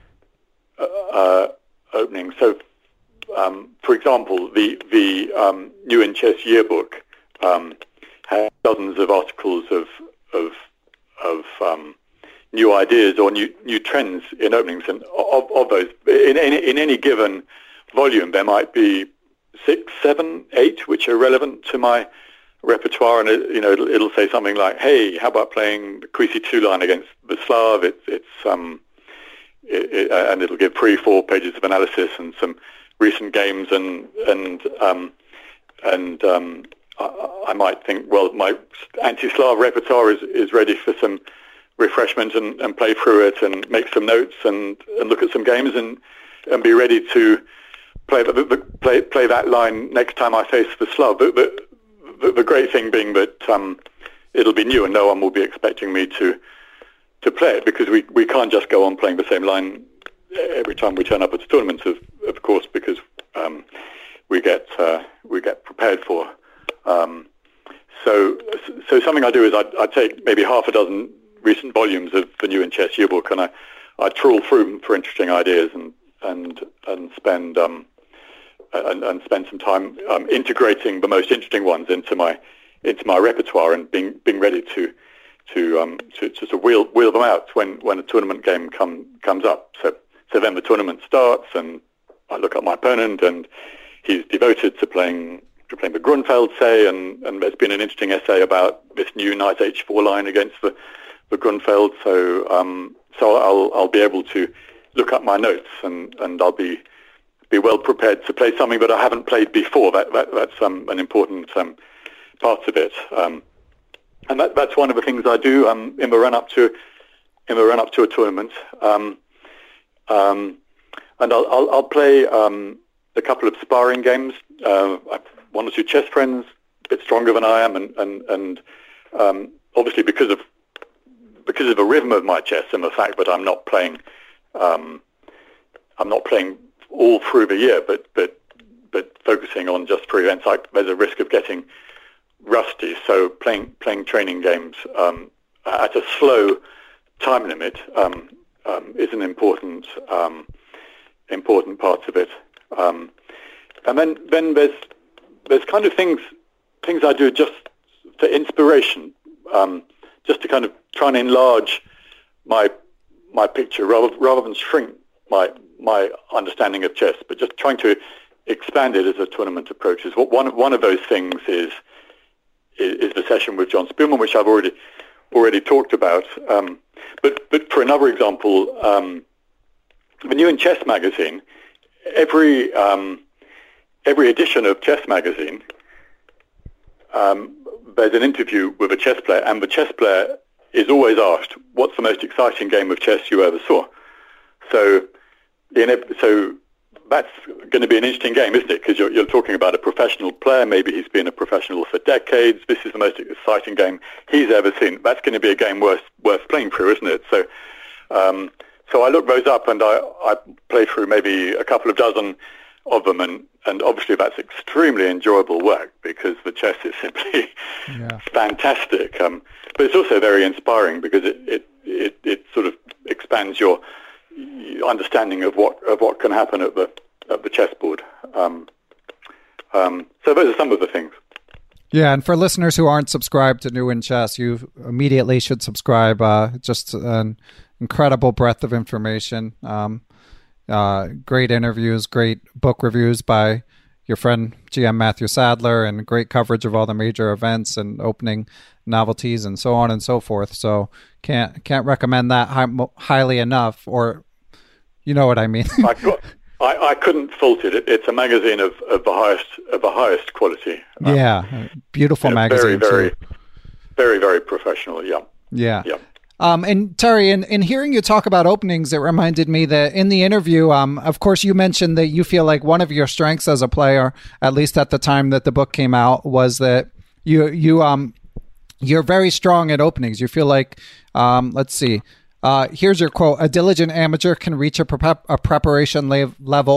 F: uh, uh, openings. So, um, for example, the the um, New in Chess yearbook um, has dozens of articles of of of um, new ideas or new new trends in openings, and of, of those, in any in any given volume, there might be six, seven, eight which are relevant to my repertoire, and it, you know, it'll, it'll say something like, "Hey, how about playing the Creasy two line against the Slav?" It's it's um, it, it, and it'll give three, four pages of analysis and some recent games, and and um, and um, I, I might think, well, my anti-Slav repertoire is is ready for some refreshment, and, and play through it and make some notes and, and look at some games and and be ready to play the, the, play play that line next time I face the Slav. The, the, the, the great thing being that um, it'll be new and no one will be expecting me to to play it, because we, we can't just go on playing the same line every time we turn up at the tournaments, of of course, because um, we get uh, we get prepared for. Um, so so something I do is I I take maybe half a dozen recent volumes of the New in Chess yearbook, and I, I trawl through them for interesting ideas, and and and spend um and, and spend some time um, integrating the most interesting ones into my into my repertoire, and being being ready to to um to, to sort of wheel wheel them out when, when a tournament game come comes up. So so then the tournament starts, and I look at my opponent, and he's devoted to playing to playing the Grunfeld, say, and, and there's been an interesting essay about this new knight h four line against the the Grunfeld, so um, so I'll I'll be able to look up my notes, and, and I'll be be well prepared to play something that I haven't played before. That, that that's um, an important um, part of it, um, and that that's one of the things I do um, in the run up to in the run up to a tournament. Um, um, and I'll I'll, I'll play um, a couple of sparring games. Uh, I've one or two chess friends, a bit stronger than I am, and and and um, obviously because of because of the rhythm of my chess and the fact that I'm not playing, um, I'm not playing all through the year, but but but focusing on just three events, I, there's a risk of getting rusty. So playing playing training games um, at a slow time limit um, um, is an important um, important part of it. Um, and then then there's there's kind of things things I do just for inspiration. Um, just to kind of try and enlarge my my picture rather rather than shrink my my understanding of chess, but just trying to expand it as a tournament approaches. What one one of those things is is, is the session with John Spoolman, which I've already already talked about. Um, but but for another example, um, the New in Chess magazine, every um, every edition of Chess magazine. Um, there's an interview with a chess player, and the chess player is always asked, "What's the most exciting game of chess you ever saw?" So, in a, so that's going to be an interesting game, isn't it? Because you're, you're talking about a professional player. Maybe he's been a professional for decades. This is the most exciting game he's ever seen. That's going to be a game worth worth playing through, isn't it? So, um, so I look those up, and I, I play through maybe a couple of dozen of them, and, and obviously that's extremely enjoyable work because the chess is simply yeah. fantastic. Um, but it's also very inspiring because it, it, it, it sort of expands your understanding of what of what can happen at the at the chessboard. Um, um, so those are some of the things.
A: Yeah, and for listeners who aren't subscribed to New in Chess, you immediately should subscribe. Uh, just an incredible breadth of information. Um, Uh, great interviews, great book reviews by your friend G M Matthew Sadler, and great coverage of all the major events and opening novelties and so on and so forth. So can't can't recommend that high, highly enough, or you know what I mean.
F: I, I, I couldn't fault it. it. It's a magazine of, of the highest of the highest quality. Um,
A: yeah, beautiful magazine.
F: Very, very,
A: too.
F: very, very professional. Yeah.
A: Yeah.
F: Yeah.
A: Um, and Terry, in, in hearing you talk about openings, it reminded me that in the interview, um, of course, you mentioned that you feel like one of your strengths as a player, at least at the time that the book came out, was that you you um you're very strong at openings. You feel like, um, let's see, uh, here's your quote: "A diligent amateur can reach a, prep, a preparation le- level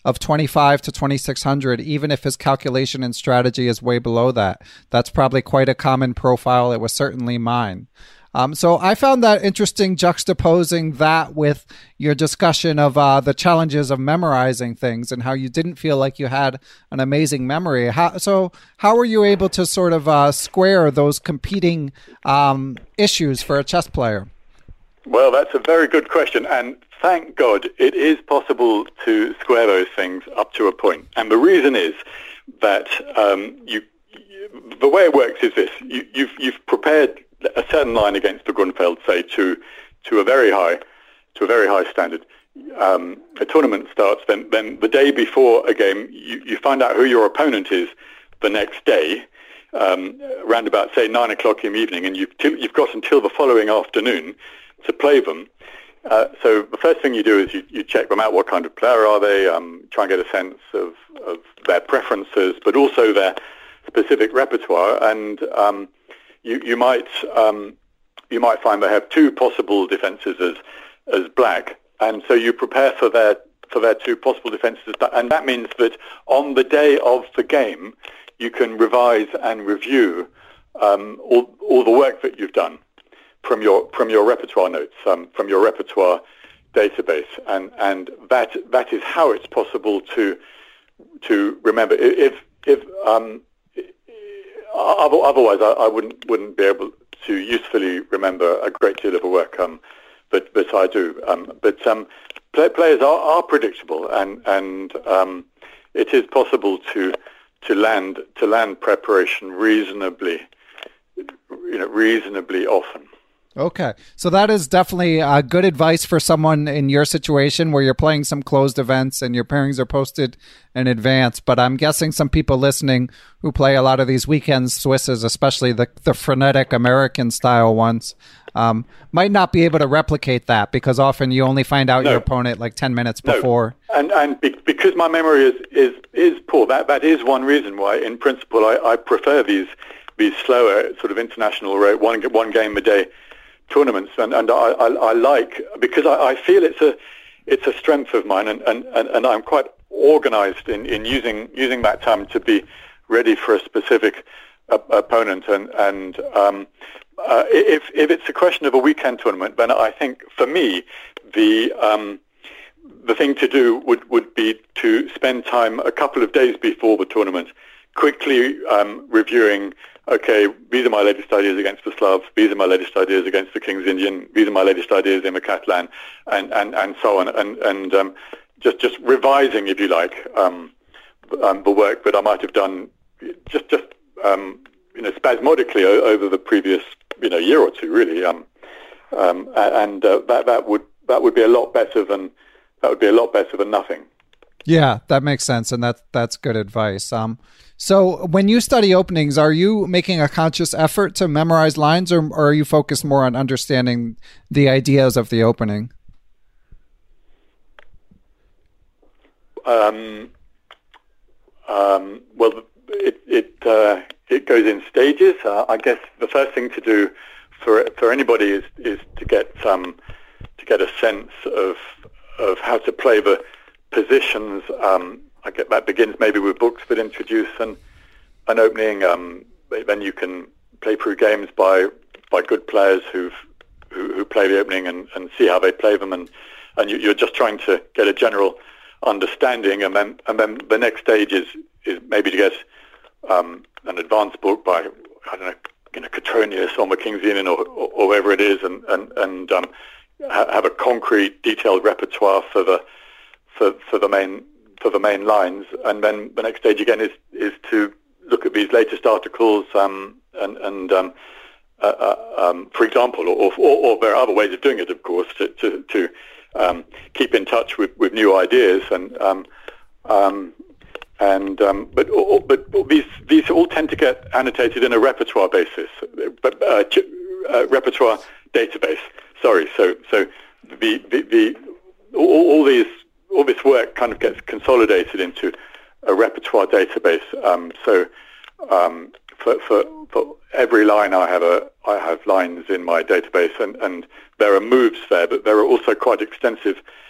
A: of twenty-five to twenty-six hundred, even if his calculation and strategy is way below that. That's probably quite a common profile. It was certainly mine. Um, so I found that interesting, juxtaposing that with your discussion of uh, the challenges of memorizing things and how you didn't feel like you had an amazing memory. How, so how were you able to sort of uh, square those competing um, issues for a chess player?
F: Well, that's a very good question. And thank God it is possible to square those things up to a point. And the reason is that um, you, you, the way it works is this. You, you've, you've prepared a certain line against the Grunfeld, say, to to a very high to a very high standard. Um, a tournament starts, then then the day before a game, you, you find out who your opponent is the next day, um, around about say nine o'clock in the evening, and you've t- you've got until the following afternoon to play them. Uh, so the first thing you do is you, you check them out. What kind of player are they? Um, try and get a sense of, of their preferences, but also their specific repertoire. And um, You, you might um, you might find they have two possible defences as as black, and so you prepare for their for their two possible defences, and that means that on the day of the game, you can revise and review um, all all the work that you've done from your from your repertoire notes, um, from your repertoire database, and and that that is how it's possible to to remember. If if um, Otherwise, I, I wouldn't wouldn't be able to usefully remember a great deal of the work, um, but but I do. Um, but um, play, players are, are predictable, and and um, it is possible to to land to land preparation reasonably, you know, reasonably often.
A: Okay, so that is definitely uh, good advice for someone in your situation where you're playing some closed events and your pairings are posted in advance. But I'm guessing some people listening who play a lot of these weekend Swisses, especially the, the frenetic American style ones, um, might not be able to replicate that because often you only find out no. your opponent like ten minutes before.
F: No. And and be- because my memory is, is, is poor, that, that is one reason why, in principle, I, I prefer these these slower sort of international rate, one one game a day tournaments, and, and I, I, I like, because I, I feel it's a it's a strength of mine, and, and, and, and I'm quite organized in, in using using that time to be ready for a specific uh, opponent. And, and um, uh, if if it's a question of a weekend tournament, then I think for me the um, the thing to do would, would be to spend time a couple of days before the tournament quickly um, reviewing, okay, these are my latest ideas against the Slav, these are my latest ideas against the King's Indian, these are my latest ideas in the Catalan, and, and, and so on, and, and um, just just revising, if you like, um, um, the work that I might have done just just um, you know spasmodically o- over the previous you know year or two, really, um, um, and uh, that that would that would be a lot better than that would be a lot better than nothing.
A: Yeah, that makes sense, and that that's good advice. Um, so when you study openings, are you making a conscious effort to memorize lines, or, or are you focused more on understanding the ideas of the opening?
F: Um, um, well, it it uh, it goes in stages. Uh, I guess the first thing to do for for anybody is is to get um to get a sense of of how to play the positions. Um, I get that begins maybe with books that introduce an an opening. Um, then you can play through games by by good players who've who, who play the opening and, and see how they play them, and and you, you're just trying to get a general understanding. And then and then the next stage is is maybe to get um, an advanced book by I don't know, you know, Catronius or the King's Indian or, or, or wherever it is, and and and um, ha- have a concrete, detailed repertoire for the for for the main. for the main lines. And then the next stage again is is to look at these latest articles um, and, and um, uh, uh, um, for example, or, or, or there are other ways of doing it, of course, to, to, to um, keep in touch with, with new ideas. And um, um, and um, but but these these all tend to get annotated in a repertoire basis, but uh, uh, repertoire database. Sorry, so so the the, the all, all these. all this work kind of gets consolidated into a repertoire database. Um, so um, for, for for every line, I have a I have lines in my database, and, and there are moves there, but there are also quite extensive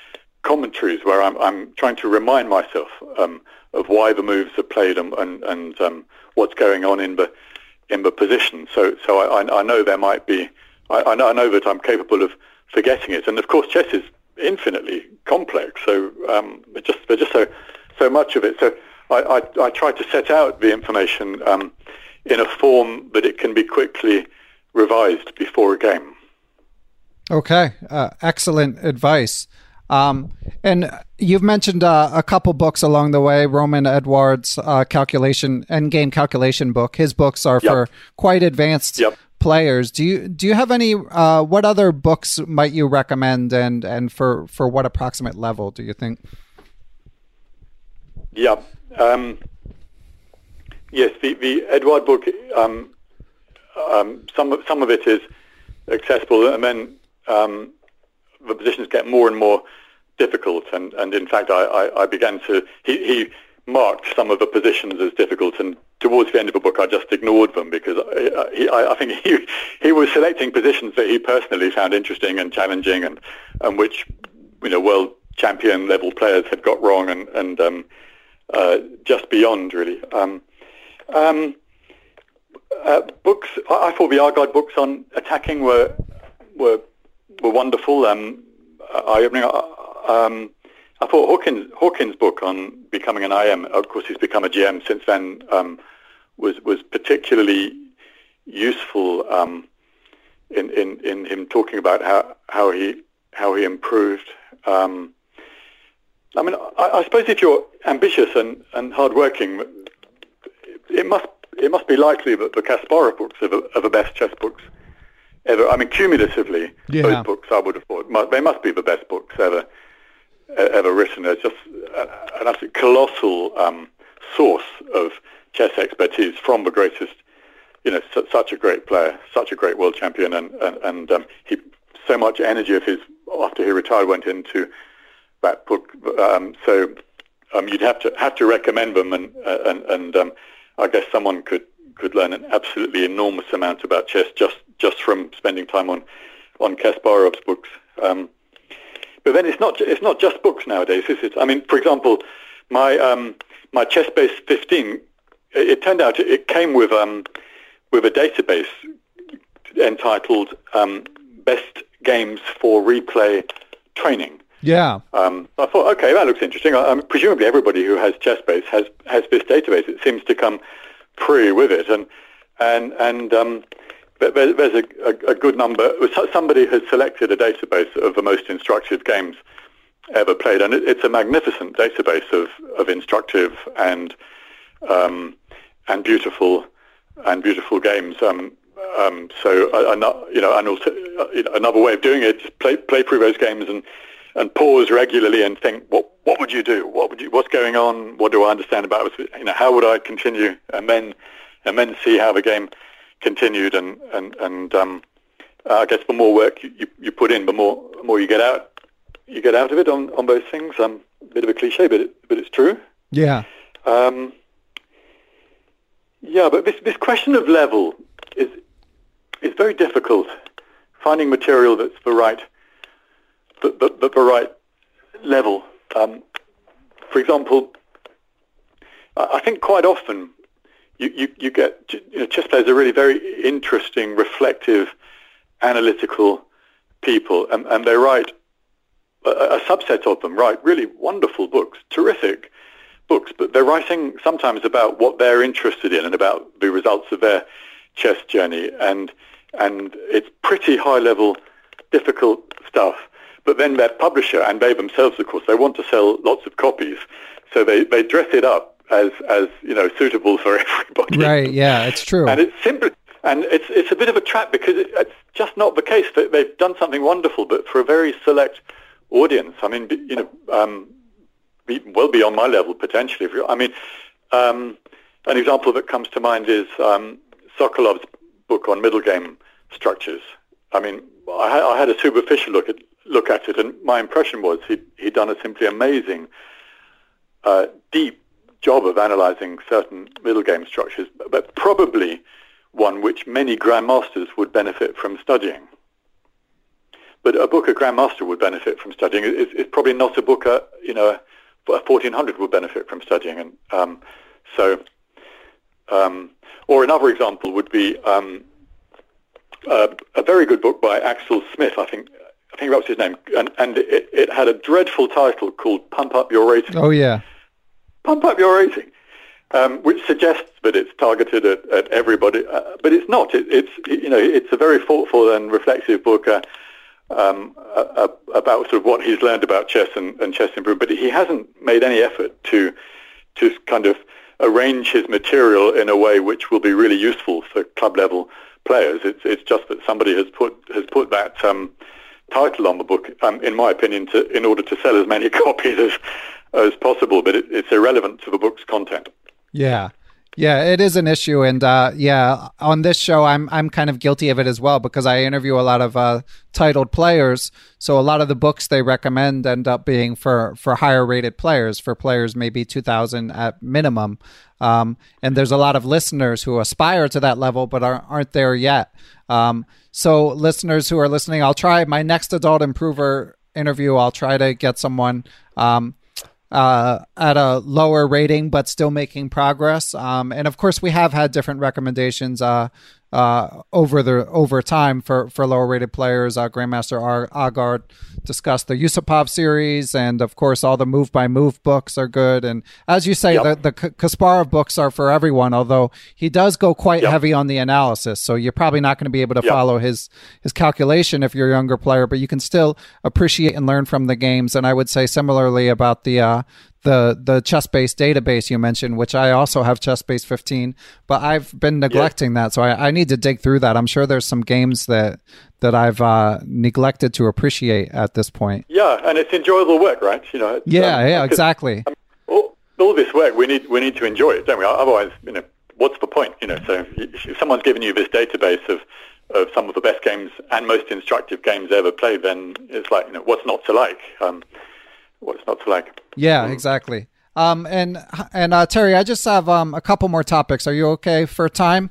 F: commentaries where I'm, I'm trying to remind myself um, of why the moves are played and, and, and um, what's going on in the in the position. So so I, I know there might be, I, I, know, I know that I'm capable of forgetting it. And of course, chess is infinitely complex. So um, it's just there's just so so much of it. So I, I, I try to set out the information um, in a form that it can be quickly revised before a game.
A: Okay, uh, excellent advice. Um, and you've mentioned uh, a couple books along the way. Roman Edwards' uh, calculation endgame calculation book. His books are
F: yep.
A: for quite advanced yep. players. Do you do you have any? Uh, what other books might you recommend, and and for for what approximate level do you think?
F: Yeah. Um, yes, the the Edward book. Um, um, some of, some of it is accessible, and then um, the positions get more and more difficult, and, and in fact I, I, I began to, he, he marked some of the positions as difficult, and towards the end of the book I just ignored them because I, he, I, I think he he was selecting positions that he personally found interesting and challenging, and, and which, you know, world champion level players had got wrong, and, and um, uh, just beyond really. Um, um, uh, books, I, I thought the Argyle books on attacking were were were wonderful. Um, eye-opening. Um, I thought Hawkins Hawkins' book on becoming an I M, of course he's become a G M since then, um, was was particularly useful um, in, in in him talking about how how he how he improved. Um, I mean, I, I suppose if you're ambitious and, and hardworking, it must it must be likely that the Kasparov books are the, are the best chess books ever. I mean, cumulatively, yeah. those books I would have thought must, they must be the best books ever ever written. It's just an absolute colossal um, source of chess expertise from the greatest, you know, su- such a great player, such a great world champion, and and, and um, he so much energy of his after he retired went into that book. Um, so um, you'd have to have to recommend them, and uh, and and um, I guess someone could. could learn an absolutely enormous amount about chess just, just from spending time on, on Kasparov's books. Um, but then it's not it's not just books nowadays, is it? I mean, for example, my um, my Chessbase fifteen, it, it turned out it came with um, with a database entitled um, Best Games for Replay Training.
A: Yeah.
F: Um, I thought, okay, that looks interesting. I, I mean, presumably everybody who has Chessbase has has this database. It seems to come free with it, and and and um, there, there's a, a, a good number. Somebody has selected a database of the most instructive games ever played, and it, it's a magnificent database of, of instructive and um, and beautiful and beautiful games. Um, um, so, uh, you know, and also uh, you know, another way of doing it: just play play through those games and and pause regularly and think, what what would you do? What would you? What's going on? What do I understand about it? You know, how would I continue? And then and then see how the game continued. And and and um, I guess the more work you, you, you put in, the more the more you get out you get out of it on, on those things. Um, a bit of a cliche, but it, but it's true.
A: Yeah.
F: Um, yeah, but this this question of level is is very difficult. Finding material that's the right. But, but, but the right level. Um, for example, I think quite often you, you, you get, you know, chess players are really very interesting, reflective, analytical people, and, and they write, a, a subset of them write really wonderful books, terrific books, but they're writing sometimes about what they're interested in and about the results of their chess journey, and and it's pretty high-level, difficult stuff. But then their publisher, and they themselves, of course, they want to sell lots of copies, so they, they dress it up as, as you know, suitable for everybody.
A: Right, yeah, it's true.
F: And it's simple, and it's it's a bit of a trap because it, it's just not the case. They, they've done something wonderful, but for a very select audience. I mean, you know, um, be, well beyond my level, potentially. If I mean, um, an example that comes to mind is um, Sokolov's book on middle game structures. I mean, I, I had a superficial look at look at it, and my impression was he'd, he'd done a simply amazing, uh, deep job of analyzing certain middle game structures, but probably one which many grandmasters would benefit from studying. but a book a Grandmaster would benefit from studying. It's, it's probably not a book a you know a fourteen hundred would benefit from studying, and um, so. Um, or another example would be um, uh, a very good book by Axel Smith. I think I think that was his name, and and it, it had a dreadful title called "Pump Up Your Rating."
A: Oh yeah,
F: pump up your rating. Um, which suggests that it's targeted at, at everybody, uh, but it's not. It, it's you know it's a very thoughtful and reflexive book uh, um, uh, about sort of what he's learned about chess and, and chess improvement. But he hasn't made any effort to to kind of arrange his material in a way which will be really useful for club level players. It's it's just that somebody has put has put that um, title on the book, um, in my opinion, to in order to sell as many copies as as possible. But it, it's irrelevant to the book's content.
A: Yeah. Yeah, it is an issue. And uh, yeah, on this show, I'm I'm kind of guilty of it as well, because I interview a lot of uh, titled players. So a lot of the books they recommend end up being for, for higher rated players, for players maybe two thousand at minimum. Um, and there's a lot of listeners who aspire to that level but aren't, aren't there yet. Um, so listeners who are listening, I'll try my next Adult Improver interview. I'll try to get someone um, Uh, at a lower rating, but still making progress. Um, and of course, we have had different recommendations uh, uh, over the over time for, for lower rated players. Uh, Grandmaster Ar- Agard discussed the Yusupov series, and of course, all the move by move books are good. And as you say, yep. the, the K- Kasparov books are for everyone, although he does go quite yep. heavy on the analysis. So you're probably not going to be able to yep. follow his, his calculation if you're a younger player, but you can still appreciate and learn from the games. And I would say similarly about the uh, the the chess-based database you mentioned, which I also have chess-based fifteen, but I've been neglecting yeah. that, so I, I need to dig through that. I'm sure there's some games that that I've uh, neglected to appreciate at this point.
F: Yeah, and it's enjoyable work, right? You know.
A: Yeah, um, yeah, exactly.
F: Um, all, all this work, we need we need to enjoy it, don't we? Otherwise, you know, what's the point? You know, so if someone's given you this database of of some of the best games and most instructive games ever played, then it's like, you know, what's not to like? Um, what's not to like?
A: Yeah, exactly. Um, and and uh, Terry, I just have um, a couple more topics. Are you okay for time?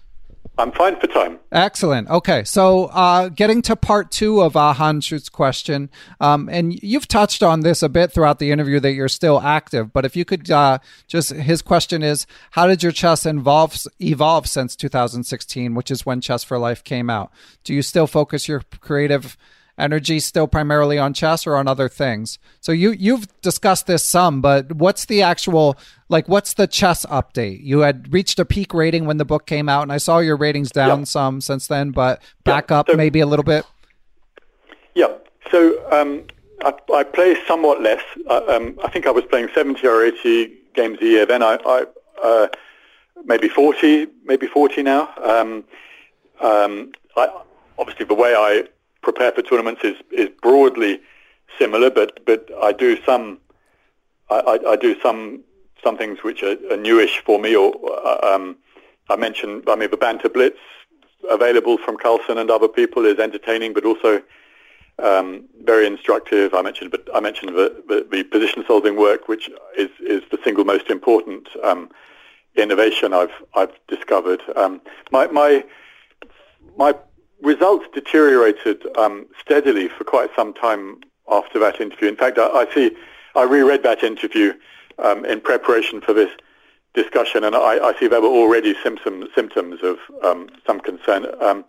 F: I'm fine for time.
A: Excellent. Okay, so uh, getting to part two of uh, Hanschut's question, um, and you've touched on this a bit throughout the interview that you're still active, but if you could uh, just, his question is, how did your chess evolve, evolve since two thousand sixteen, which is when Chess for Life came out? Do you still focus your creative energy still primarily on chess or on other things? So you, you've discussed this some, but what's the actual, like, what's the chess update? You had reached a peak rating when the book came out, and I saw your ratings down yep. some since then, but back yep. up so, maybe a little bit.
F: Yeah. So um, I, I play somewhat less. Uh, um, I think I was playing seventy or eighty games a year. Then I, I uh, maybe forty, maybe forty now. Um, um, I, obviously, the way I prepare for tournaments is, is broadly similar, but, but I do some I, I, I do some some things which are, are newish for me. Or uh, um, I mentioned, I mean, the Banter Blitz available from Carlsen and other people is entertaining, but also um, very instructive. I mentioned, but I mentioned the, the, the position solving work, which is, is the single most important um, innovation I've I've discovered. Um, my my my results deteriorated um, steadily for quite some time after that interview. In fact, I, I see I reread that interview um, in preparation for this discussion, and I, I see there were already symptoms symptoms of um, some concern. Um,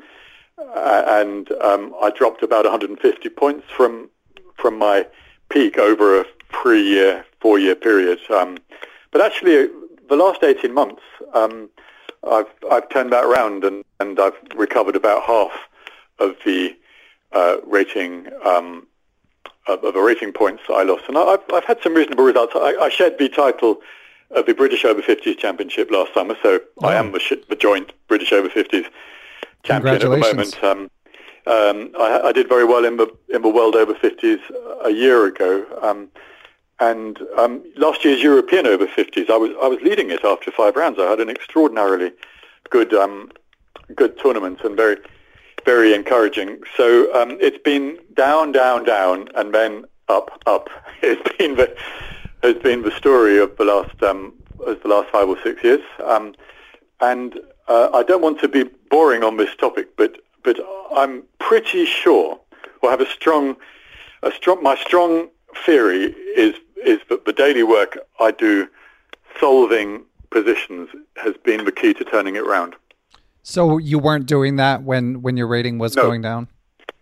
F: and um, I dropped about one hundred fifty points from from my peak over a three-year, four-year period. Um, but actually, the last eighteen months, um, I've I've turned that around, and, and I've recovered about half of the uh, rating um, of, of the rating points I lost, and I've I've had some reasonable results. I, I shared the title of the British Over fifties Championship last summer, so oh. I am the, sh- the joint British Over fifties champion at the moment. Um, um, I, I did very well in the in the World Over fifties a year ago, um, and um, last year's European Over fifties, I was I was leading it after five rounds. I had an extraordinarily good um, good tournament and very very encouraging. So um, it's been down, down, down, and then up, up. It's been the has been the story of the last um, of the last five or six years. Um, and uh, I don't want to be boring on this topic, but but I'm pretty sure or have a strong, a strong. My strong theory is is that the daily work I do solving positions has been the key to turning it around.
A: So you weren't doing that when, when your rating was
F: no.
A: going down?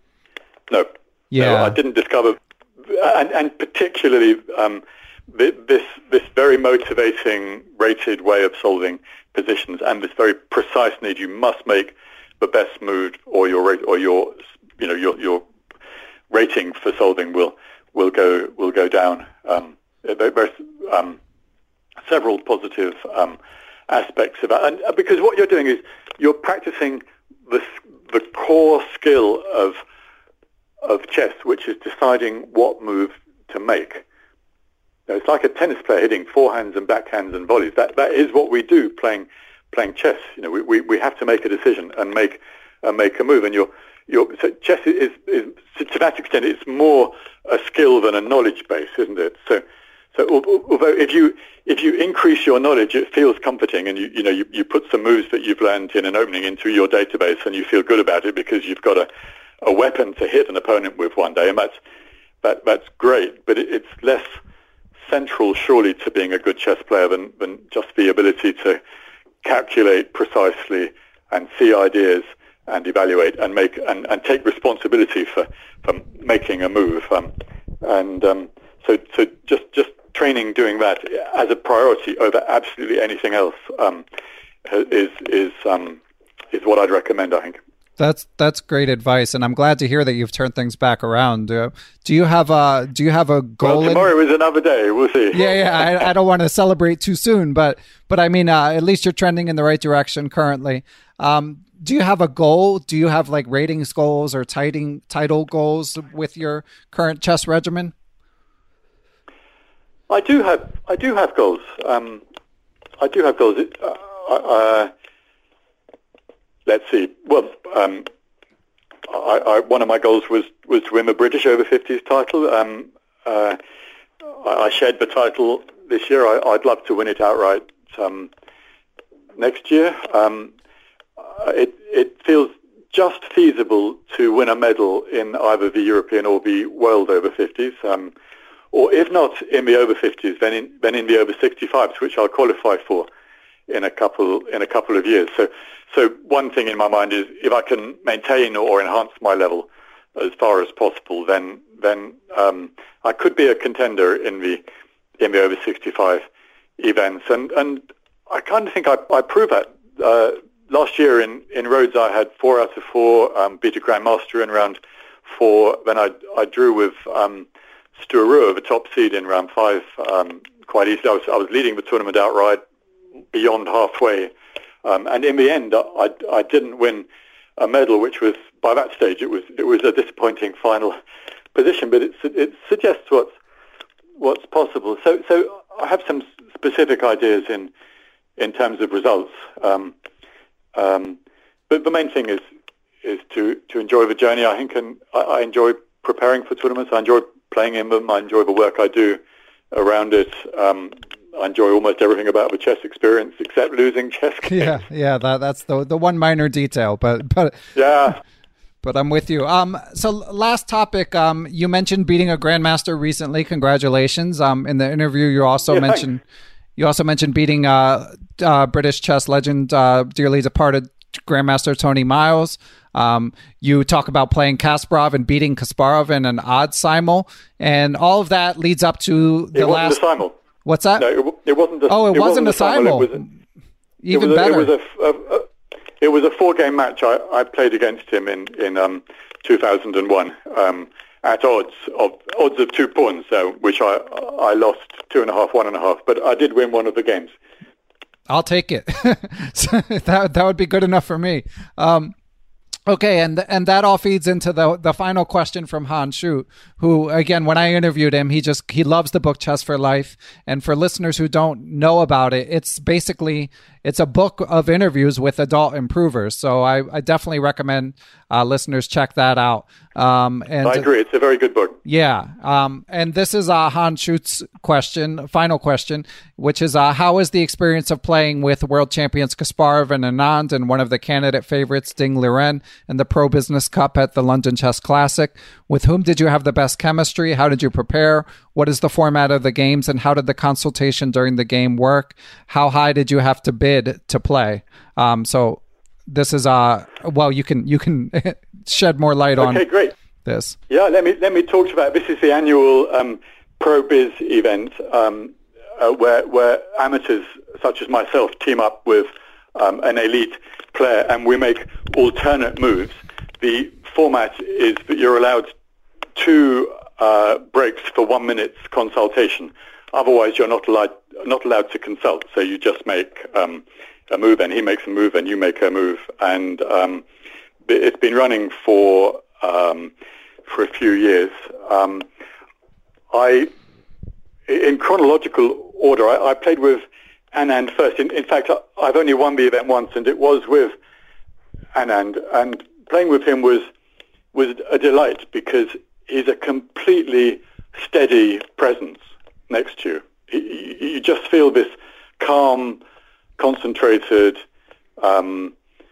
F: No.
A: Yeah.
F: No, I didn't discover, and, and particularly um, this this very motivating rated way of solving positions, and this very precise need. You must make the best move, or your rate, or your you know your your rating for solving will will go will go down. Um, there, there's um, several positive um, aspects of that, and because what you're doing is you're practicing the the core skill of of chess, which is deciding what move to make. Now, it's like a tennis player hitting forehands and backhands and volleys. That that is what we do playing playing chess. You know, we, we, we have to make a decision and make uh, make a move. And you're you're so chess is, is to that extent it's more a skill than a knowledge base, isn't it? So so although if you if you increase your knowledge, it feels comforting, and you you know you, you put some moves that you've learned in an opening into your database, and you feel good about it because you've got a a weapon to hit an opponent with one day, and that's that that's great. But it, it's less central, surely, to being a good chess player than, than just the ability to calculate precisely and see ideas and evaluate and make and, and take responsibility for, for making a move. Um, and um, so so just just training doing that as a priority over absolutely anything else um, is is um, is what I'd recommend, I think.
A: That's that's great advice, and I'm glad to hear that you've turned things back around. Uh, do you have a do you have a goal?
F: Well, tomorrow
A: in...
F: is another day. We'll see.
A: Yeah, yeah. I, I don't want to celebrate too soon, but but I mean, uh, at least you're trending in the right direction currently. Um, do you have a goal? Do you have like ratings goals or title title goals with your current chess regimen?
F: I do have I do have goals. Um, I do have goals. It, uh, uh, Let's see. Well, um, I, I, one of my goals was, was to win the British over fifties title. Um, uh, I, I shared the title this year. I, I'd love to win it outright um, next year. Um, it, it feels just feasible to win a medal in either the European or the World over fifties, um, or if not in the over fifties, then in, then in the over sixty-fives, which I'll qualify for in a couple in a couple of years. So. So one thing in my mind is if I can maintain or enhance my level as far as possible, then then um, I could be a contender in the in the over sixty-five events, and and I kind of think I, I proved that uh, last year in, in Rhodes. I had four out of four, um, beat a grandmaster in round four. Then I I drew with um, Sture Ruhr, the top seed, in round five um, quite easily. I was I was leading the tournament outright beyond halfway. Um, and in the end, I, I didn't win a medal, which was, by that stage, it was it was a disappointing final position. But it it suggests what's what's possible. So so I have some specific ideas in in terms of results. Um, um, but the main thing is is to, to enjoy the journey, I think, and I, I enjoy preparing for tournaments. I enjoy playing in them. I enjoy the work I do around it. Um, I enjoy almost everything about the chess experience except losing chess games.
A: Yeah, yeah, that, that's the the one minor detail, but but
F: yeah,
A: but I'm with you. Um, so last topic, um, you mentioned beating a grandmaster recently. Congratulations. Um, in the interview, you also
F: yeah,
A: mentioned
F: thanks.
A: you also mentioned beating uh, uh British chess legend, uh, dearly departed grandmaster Tony Miles. Um, you talk about playing Kasparov and beating Kasparov in an odd simul, and all of that leads up to the
F: it
A: last.
F: Wasn't a simul.
A: What's that?
F: No, it, it wasn't. A,
A: oh, it,
F: it
A: wasn't, wasn't a simul.
F: It was a,
A: Even
F: it was
A: better.
F: A, it was a, a, a it was a four-game match. I, I played against him in in um, two thousand one um, at odds of odds of two pawns, so which I I lost two and a half, one and a half, but I did win one of the games.
A: I'll take it. So that that would be good enough for me. Um, Okay, and and that all feeds into the the final question from Han Shu, who, again, when I interviewed him, he just he loves the book Chess for Life. And for listeners who don't know about it, it's basically it's a book of interviews with adult improvers. So I, I definitely recommend uh, listeners check that out. Um, and
F: I agree, it's a very good book.
A: Yeah, um, and this is uh, Han Shu's question, final question, which is uh, how is the experience of playing with world champions Kasparov and Anand and one of the candidate favorites, Ding Liren? in the Pro Business Cup at the London Chess Classic. With whom did you have the best chemistry? How did you prepare? What is the format of the games, and how did the consultation during the game work? How high did you have to bid to play? Um, so this is uh well, you can you can shed more light on.
F: Okay, great.
A: This.
F: Yeah, let me let me talk to you about this. Is the annual um, Pro Biz event um, uh, where where amateurs such as myself team up with um, an elite player, and we make alternate moves. The format is that you're allowed two uh, breaks for one minute's consultation. Otherwise, you're not allowed not allowed to consult. So you just make um, a move, and he makes a move, and you make a move, and um, it's been running for. Um, for a few years. Um, I, in chronological order, I, I played with Anand first. In, in fact, I, I've only won the event once, and it was with Anand. And playing with him was was a delight because he's a completely steady presence next to you. He, you just feel this calm, concentrated, um,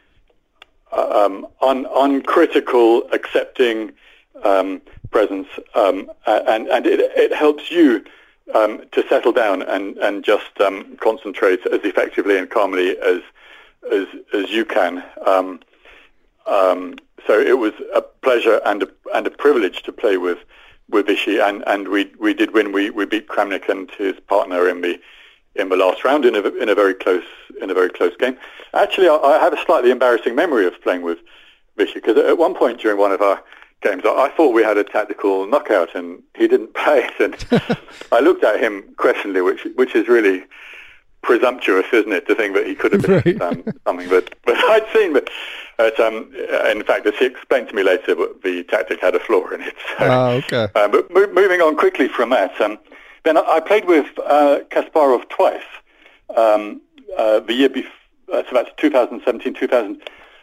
F: um, un, uncritical, accepting Um, presence, um, and and it, it helps you um, to settle down and and just um, concentrate as effectively and calmly as as as you can. Um, um, so it was a pleasure and a, and a privilege to play with with Vishy, and, and we we did win. We we beat Kramnik and his partner in the in the last round in a in a very close in a very close game. Actually, I, I have a slightly embarrassing memory of playing with Vishy because at one point during one of our games, I thought we had a tactical knockout, and he didn't play it. And I looked at him questioningly, which which is really presumptuous, isn't it, to think that he could have been right. um, something that, that I'd seen. But, but um, in fact, as he explained to me later, the tactic had a flaw in it. So,
A: oh, okay.
F: Uh, but mo- moving on quickly from that, um, then I, I played with uh, Kasparov twice. Um, uh, the year before, uh, so that's twenty seventeen, two thousand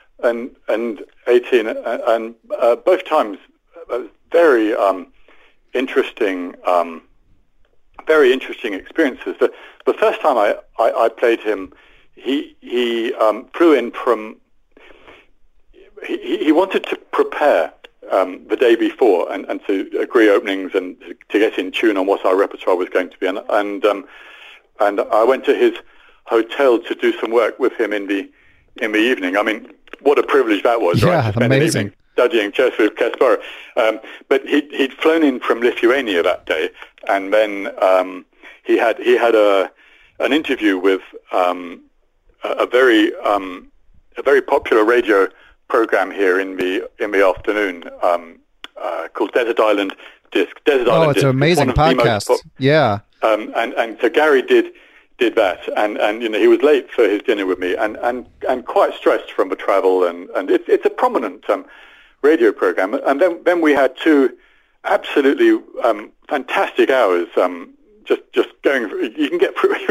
F: eighteen, and, and uh, both times uh, very um, interesting, um, very interesting experiences. The, the first time I, I, I played him, he he um, flew in from. He, he wanted to prepare um, the day before and, and to agree openings and to, to get in tune on what our repertoire was going to be, and and um, and I went to his hotel to do some work with him in the in the evening. I mean, what a privilege that was,
A: yeah,
F: right? To spend
A: amazing.
F: an evening studying chess with Kasparov. Um, but he, he'd flown in from Lithuania that day, and then um, he had he had a an interview with um, a, a very um, a very popular radio program here in the in the afternoon um, uh, called Desert Island Disc. Desert
A: oh,
F: Island
A: it's
F: Disc.
A: an amazing podcast. Pop-
F: yeah. Um, and and so Gary did. did that, and, and you know he was late for his dinner with me, and, and, and quite stressed from the travel, and, and it's it's a prominent um, radio program, and then then we had two absolutely um, fantastic hours, um, just just going. You can get through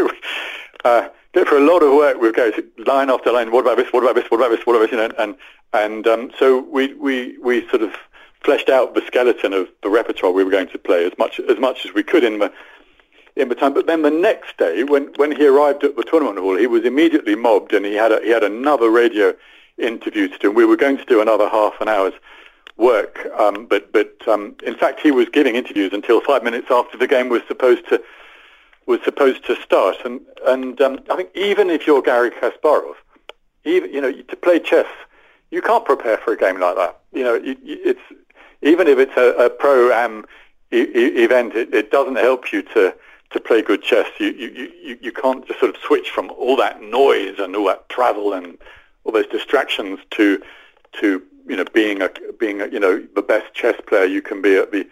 F: uh, get through a lot of work with guys, line after line. What about this? What about this? What about this? What about this? You know, and and um, so we, we we sort of fleshed out the skeleton of the repertoire we were going to play as much as much as we could in the. in the time, but then the next day, when, when he arrived at the tournament hall, he was immediately mobbed, and he had a, he had another radio interview to do. And we were going to do another half an hour's work, um, but but um, in fact, he was giving interviews until five minutes after the game was supposed to was supposed to start. And and um, I think even if you're Gary Kasparov, even you know to play chess, you can't prepare for a game like that. You know, you, you, it's even if it's a, a pro-am e- e- event, it, it doesn't help you to. to play good chess. You, you you you can't just sort of switch from all that noise and all that travel and all those distractions to to you know being a being a, you know the best chess player you can be at the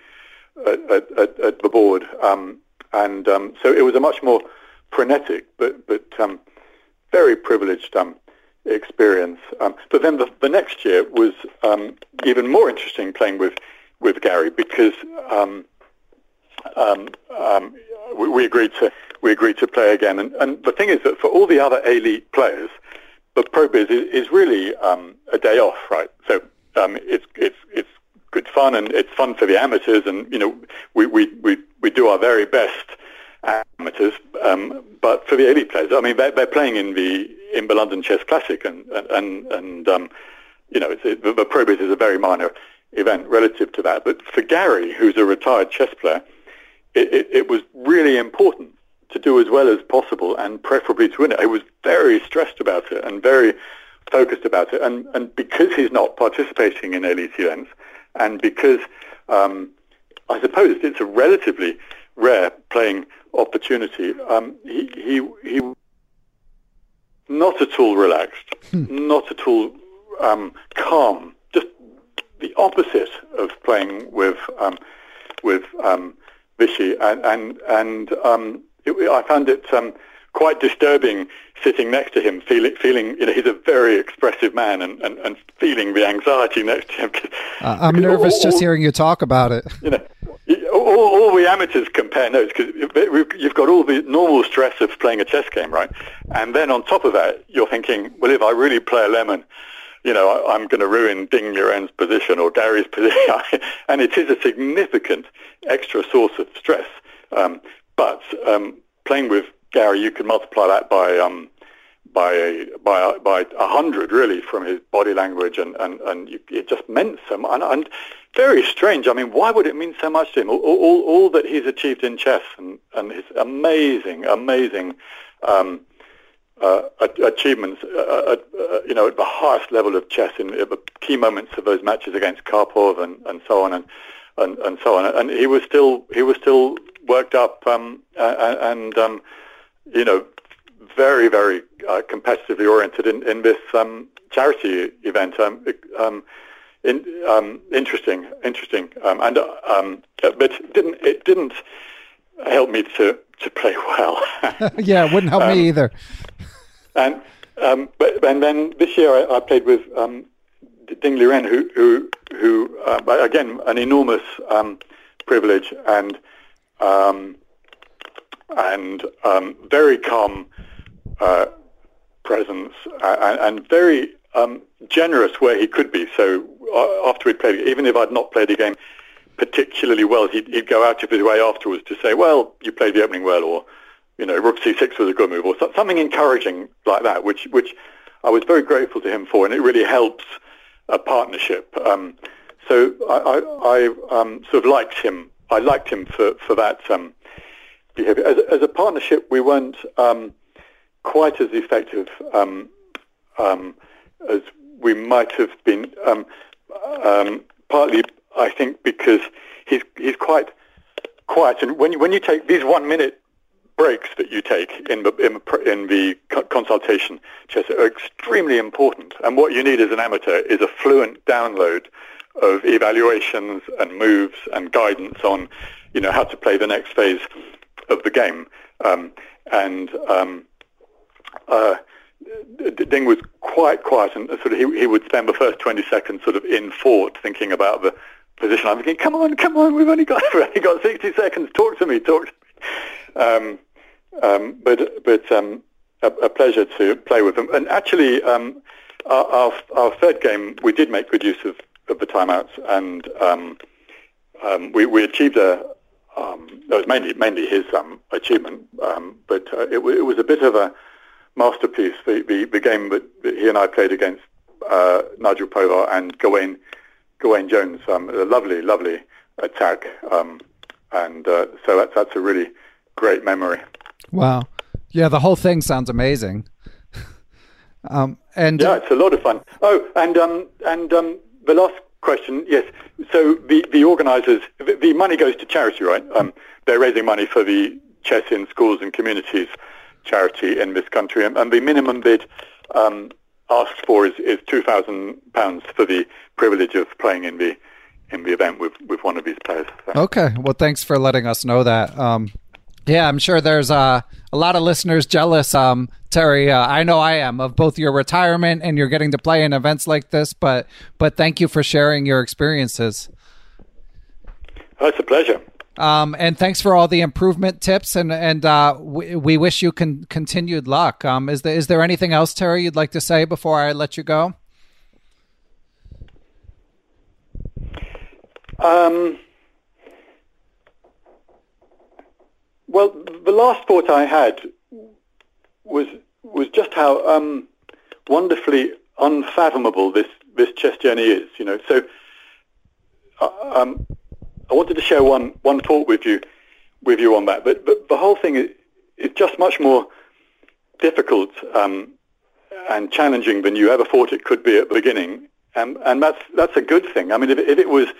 F: at, at, at the board. Um, and um, so it was a much more frenetic but but um, very privileged um, experience. Um, but then the, the next year was um, even more interesting playing with with Gary because. Um, um, um, We, we agreed to we agreed to play again, and, and the thing is that for all the other elite players, the Pro Biz is, is really um, a day off, right? So um, it's it's it's good fun, and it's fun for the amateurs, and you know we we, we, we do our very best amateurs. Um, but for the elite players, I mean they're, they're playing in the in the London Chess Classic, and and and um, you know, it's, it, the Probus is a very minor event relative to that. But for Gary, who's a retired chess player, it, it, it was really important to do as well as possible and preferably to win it. He was very stressed about it and very focused about it. And, and because he's not participating in elite events, and because um, I suppose it's a relatively rare playing opportunity, um, he, he, he not at all relaxed, hmm. not at all um, calm, just the opposite of playing with um, with um, Vishy, and and, and um, it, I found it um, quite disturbing sitting next to him, feeling feeling you know he's a very expressive man, and, and, and feeling the anxiety next to him.
A: Uh, I'm nervous all, just all, hearing you talk about it.
F: You know, all, all the amateurs compare notes because you've got all the normal stress of playing a chess game, right? And then on top of that, you're thinking, well, if I really play a lemon, you know, I, I'm going to ruin Ding Liren's position or Gary's position. And it is a significant extra source of stress. Um, but um, playing with Gary, you can multiply that by um, by by by a hundred, really, from his body language, and and and you, it just meant so much. And, and very strange. I mean, why would it mean so much to him? All all, all that he's achieved in chess, and and his amazing, amazing um, uh, achievements, uh, uh, uh, you know, at the highest level of chess, in the key moments of those matches against Karpov, and, and so on, and, and and so on. And he was still he was still worked up, um, uh, and um, you know, very, very uh, competitively oriented in, in this um, charity event. Um, um, in, um, interesting, interesting, um, and uh, um, but it didn't it didn't help me to, to play well.
A: Yeah, it wouldn't help um, me either.
F: And um, but and then this year I, I played with um, Ding Liren, who who who uh, again an enormous um, privilege, and um, and um, very calm uh, presence, uh, and very um, generous where he could be. So uh, after we'd played, even if I'd not played the game particularly well, he'd, he'd go out of his way afterwards to say, well, you played the opening well, or, you know, Rook C six was a good move, or something encouraging like that, which which I was very grateful to him for, and it really helps a partnership. Um, so I, I, I um, sort of liked him. I liked him for, for that um, behavior. As, as a partnership, we weren't um, quite as effective um, um, as we might have been, um, um, partly, I think, because he's he's quite quiet. And when you, when you take these one-minute breaks that you take in the, in the, in the consultation chess are extremely important. And what you need as an amateur is a fluent download of evaluations and moves and guidance on, you know, how to play the next phase of the game. Um, and um, uh, Ding was quite quiet, and sort of he, he would spend the first twenty seconds sort of in thought, thinking about the position. I'm thinking, come on, come on, we've only got we've only got sixty seconds. Talk to me, talk to me. Um, um, but but um, a, a pleasure to play with him. And actually, um, our, our our third game, we did make good use of, of the timeouts, and um, um, we we achieved a. Um, it was mainly mainly his um, achievement, um, but uh, it, it was a bit of a masterpiece. The, the, the game that, that he and I played against uh, Nigel Povar and Gawain Gawain Jones, um, a lovely, lovely attack, um, and uh, so that's that's a really great memory.
A: Wow, yeah, the whole thing sounds amazing. um, and
F: yeah, it's a lot of fun. Oh, and um, and um, the last question, yes. So the the organisers, the, the money goes to charity, right? Um, they're raising money for the Chess in Schools and Communities charity in this country, and, and the minimum bid um, asked for is, is two thousand pounds for the privilege of playing in the in the event with, with one of these players. So.
A: Okay, well, thanks for letting us know that. Um, yeah, I'm sure there's uh, a lot of listeners jealous, um, Terry. Uh, I know I am, of both your retirement and you're getting to play in events like this. But but thank you for sharing your experiences.
F: Oh, it's a pleasure.
A: Um, and thanks for all the improvement tips, and and uh, we, we wish you con- continued luck. Um, is there is there anything else, Terry, you'd like to say before I let you go?
F: Um, well, the last thought I had was was just how um, wonderfully unfathomable this this chess journey is. You know, so uh, um, I wanted to share one one thought with you with you on that. But but the whole thing is, is just much more difficult um, and challenging than you ever thought it could be at the beginning, and and that's that's a good thing. I mean, if if it was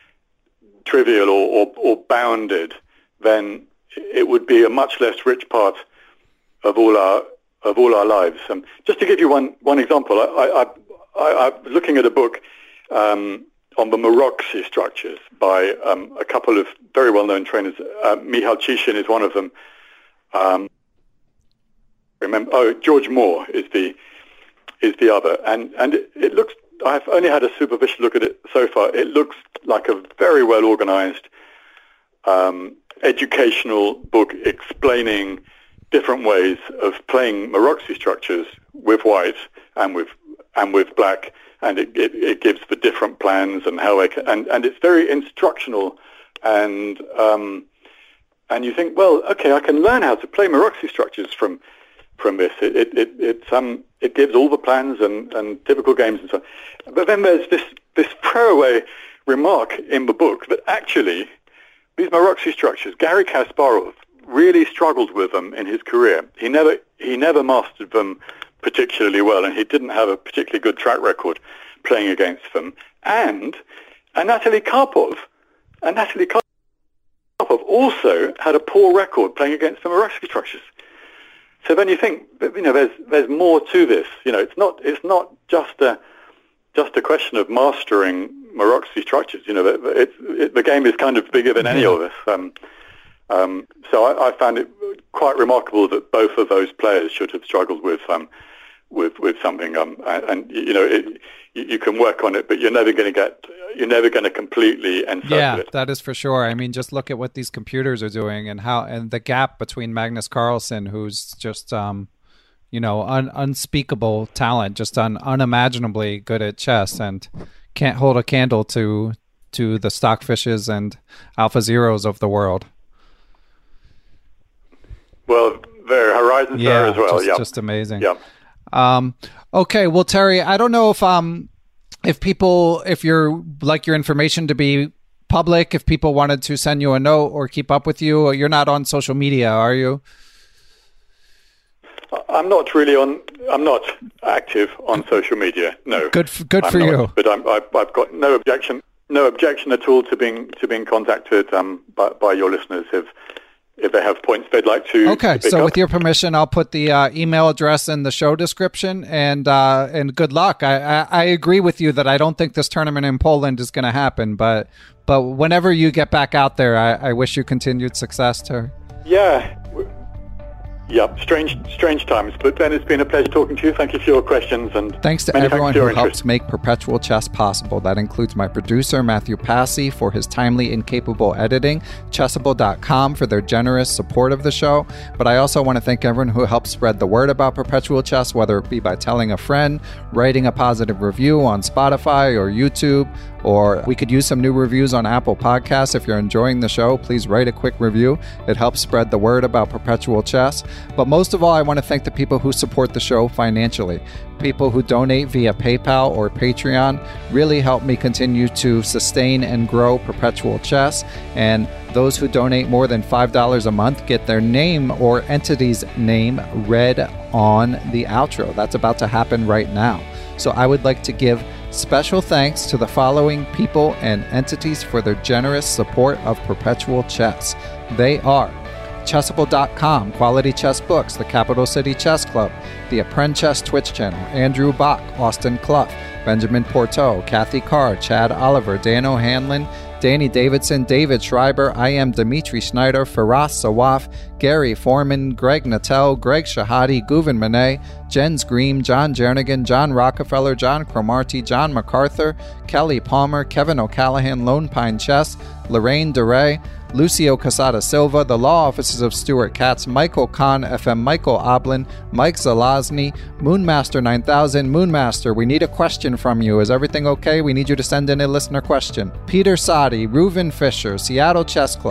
F: trivial or, or, or bounded, then it would be a much less rich part of all our of all our lives. Um, just to give you one one example, I, I, I, I'm looking at a book um, on the Maroczy structures by um, a couple of very well-known trainers. Uh, Michal Cichin is one of them. Um, remember, oh, George Moore is the is the other, and and it, it looks. I've only had a superficial look at it so far. It looks like a very well-organized um, educational book explaining different ways of playing Maroczy structures with white and with and with black, and it, it, it gives the different plans and how they can, and, and it's very instructional, and um, and you think, well, okay, I can learn how to play Maroczy structures from from this. It it it it's, um it gives all the plans and, and typical games and so on. But then there's this this throwaway remark in the book that actually these Maroczy structures, Garry Kasparov really struggled with them in his career. He never he never mastered them particularly well, and he didn't have a particularly good track record playing against them. And Anatoly Karpov, and Anatoly Karpov also had a poor record playing against the Maroczy structures. So then you think, you know, there's there's more to this. You know, it's not it's not just a just a question of mastering Maroczy structures. You know, it's it, the game is kind of bigger than any of us. Um, um, so I, I found it quite remarkable that both of those players should have struggled with um, with with something. Um, and, and you know, it, you, you can work on it, but you're never going to get you're never going to completely encircle
A: yeah,
F: it.
A: Yeah, that is for sure. I mean, just look at what these computers are doing and how and the gap between Magnus Carlsen, who's just um, you know, un, unspeakable talent, just un, unimaginably good at chess, and can't hold a candle to to the Stockfishes and Alpha Zeros of the world.
F: Well, their horizons
A: yeah,
F: are as well.
A: Just,
F: yeah,
A: just amazing.
F: Yeah.
A: Um, okay, well, Terry, I don't know if um if people if you're like your information to be public, if people wanted to send you a note or keep up with you. You're not on social media, are you?
F: I'm not really on. I'm not active on social media. No.
A: Good. For, good
F: I'm
A: for
F: not,
A: you.
F: But I'm, I've, I've got no objection. No objection at all to being to being contacted um, by, by your listeners if if they have points they'd like to.
A: Okay.
F: To
A: so
F: up.
A: with your permission, I'll put the uh, email address in the show description, and uh, and good luck. I, I I agree with you that I don't think this tournament in Poland is going to happen, but but whenever you get back out there, I, I wish you continued success, Terry.
F: Yeah. Yeah, strange strange times, but Ben, it's been a pleasure talking to you. Thank you for your questions. And
A: thanks to everyone who helps make Perpetual Chess possible. That includes my producer, Matthew Passy, for his timely and capable editing, chessable dot com for their generous support of the show. But I also want to thank everyone who helps spread the word about Perpetual Chess, whether it be by telling a friend, writing a positive review on Spotify or YouTube, or we could use some new reviews on Apple Podcasts. If you're enjoying the show, please write a quick review. It helps spread the word about Perpetual Chess. But most of all, I want to thank the people who support the show financially. People who donate via PayPal or Patreon really help me continue to sustain and grow Perpetual Chess. And those who donate more than five dollars a month get their name or entity's name read on the outro. That's about to happen right now. So I would like to give special thanks to the following people and entities for their generous support of Perpetual Chess. They are chessable dot com, Quality Chess Books, the Capital City Chess Club, the Apprentice Twitch channel, Andrew Bach, Austin Clough, Benjamin Porteau, Kathy Carr, Chad Oliver, Dan O'Hanlon, Danny Davidson, David Schreiber, I am Dimitri Schneider, Faraz Sawaf, Gary Foreman, Greg Natel, Greg Shahadi, Guven Manet, Jens Green, John Jernigan, John Rockefeller, John Cromartie, John MacArthur, Kelly Palmer, Kevin O'Callahan, Lone Pine Chess, Lorraine DeRay, Lucio Casada Silva, the law offices of Stuart Katz, Michael Kahn, F M Michael Oblin, Mike Zalazny, Moonmaster nine thousand, Moonmaster, we need a question from you. Is everything okay? We need you to send in a listener question. Peter Sadi, Reuven Fisher, Seattle Chess Club,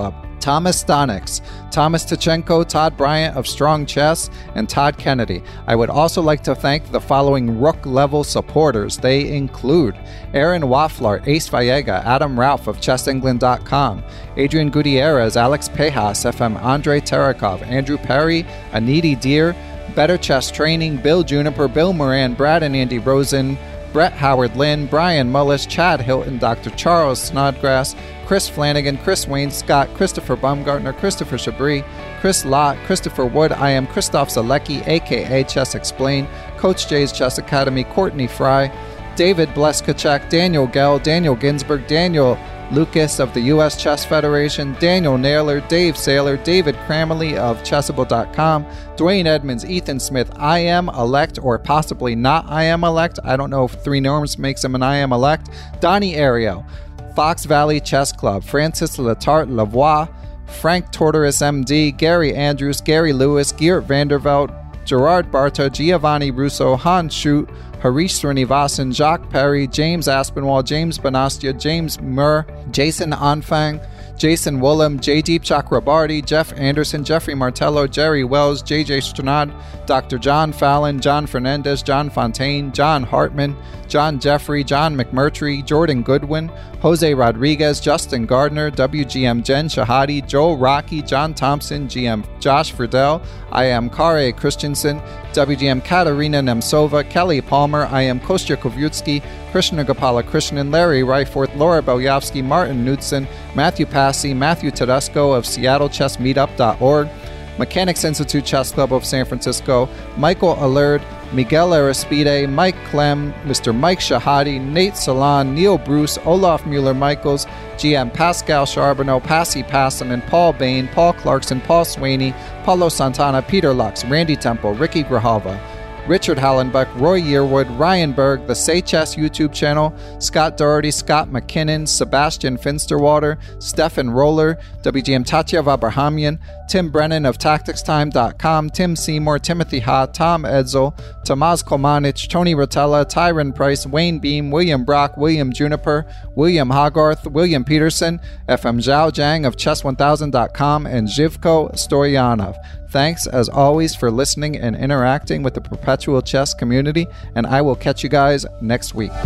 A: Thomas Stonix, Thomas Tachenko, Todd Bryant of Strong Chess, and Todd Kennedy. I would also like to thank the following Rook-level supporters. They include Aaron Waffler, Ace Vallega, Adam Ralph of chess england dot com, Adrian Gutierrez, Alex Pejas, F M Andrei Terakov, Andrew Perry, Aniti Deer, Better Chess Training, Bill Juniper, Bill Moran, Brad and Andy Rosen, Brett Howard Lynn, Brian Mullis, Chad Hilton, Doctor Charles Snodgrass, Chris Flanagan, Chris Wayne Scott, Christopher Baumgartner, Christopher Chabris, Chris Lott, Christopher Wood, I am Christoph Zalecki, aka Chess Explained, Coach J's Chess Academy, Courtney Fry, David Bleskacek, Daniel Gell, Daniel Ginsberg, Daniel Lucas of the U S Chess Federation, Daniel Naylor, Dave Saylor, David Cramley of chessable dot com, Dwayne Edmonds, Ethan Smith, I am elect or possibly not I am elect. I don't know if Three Norms makes him an I am elect. Donnie Ariel, Fox Valley Chess Club, Francis Letarte Lavoie, Frank Tortoris M D, Gary Andrews, Gary Lewis, Geert Vanderveld, Gerard Barta, Giovanni Russo, Hans Schut, Harish Srinivasan, Jacques Perry, James Aspinwall, James Banastia, James Murr, Jason Anfang, Jason Woolham, J. Deep Chakrabarty, Jeff Anderson, Jeffrey Martello, Jerry Wells, J J Stranad, Doctor John Fallon, John Fernandez, John Fontaine, John Hartman, John Jeffrey, John McMurtry, Jordan Goodwin, Jose Rodriguez, Justin Gardner, W G M Jen Shahadi, Joel Rocky, John Thompson, G M Josh Friedel, I am Kare Christensen, W G M Katarina Nemtsova, Kelly Palmer, I am Kostya Kovyutsky, Krishna Gopala Krishnan, Larry Ryforth, Laura Belyavsky, Martin Knudsen, Matthew Passy, Matthew Tedesco of Seattle Chess Meetup dot org, Mechanics Institute Chess Club of San Francisco, Michael Allard, Miguel Arispide, Mike Clem, Mister Mike Shahadi, Nate Salon, Neil Bruce, Olaf Mueller-Michaels, G M Pascal Charbonneau, Passy Passaman, Paul Bain, Paul Clarkson, Paul Sweeney, Paulo Santana, Peter Lux, Randy Temple, Ricky Grijalva, Richard Hallenbeck, Roy Yearwood, Ryan Berg, the Say Chess YouTube channel, Scott Doherty, Scott McKinnon, Sebastian Finsterwater, Stefan Roller, W G M Tatyev Abrahamian, Tim Brennan of Tactics Time dot com, Tim Seymour, Timothy Ha, Tom Edsel, Tomas Komanich, Tony Rotella, Tyron Price, Wayne Beam, William Brock, William Juniper, William Hogarth, William Peterson, F M Zhao Zhang of chess one thousand dot com, and Zhivko Stoyanov. Thanks, as always, for listening and interacting with the Perpetual Chess community, and I will catch you guys next week.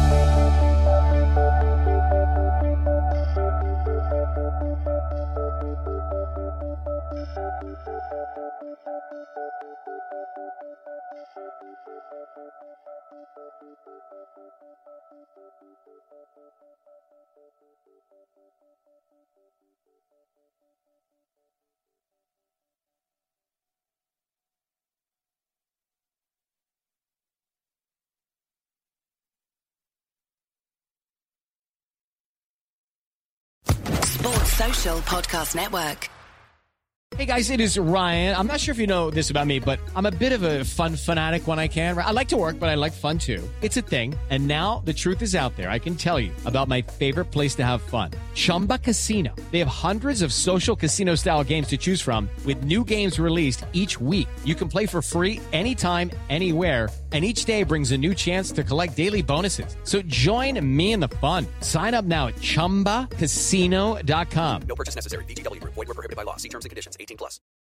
G: Sports Social Podcast Network.
H: Hey guys, it is Ryan. I'm not sure if you know this about me, but I'm a bit of a fun fanatic when I can. I like to work, but I like fun too. It's a thing. And now the truth is out there. I can tell you about my favorite place to have fun. Chumba Casino. They have hundreds of social casino style games to choose from with new games released each week. You can play for free anytime, anywhere. And each day brings a new chance to collect daily bonuses. So join me in the fun. Sign up now at chumba casino dot com.
D: No purchase necessary. V G W Group. Void where prohibited by law. See terms and conditions. eighteen plus.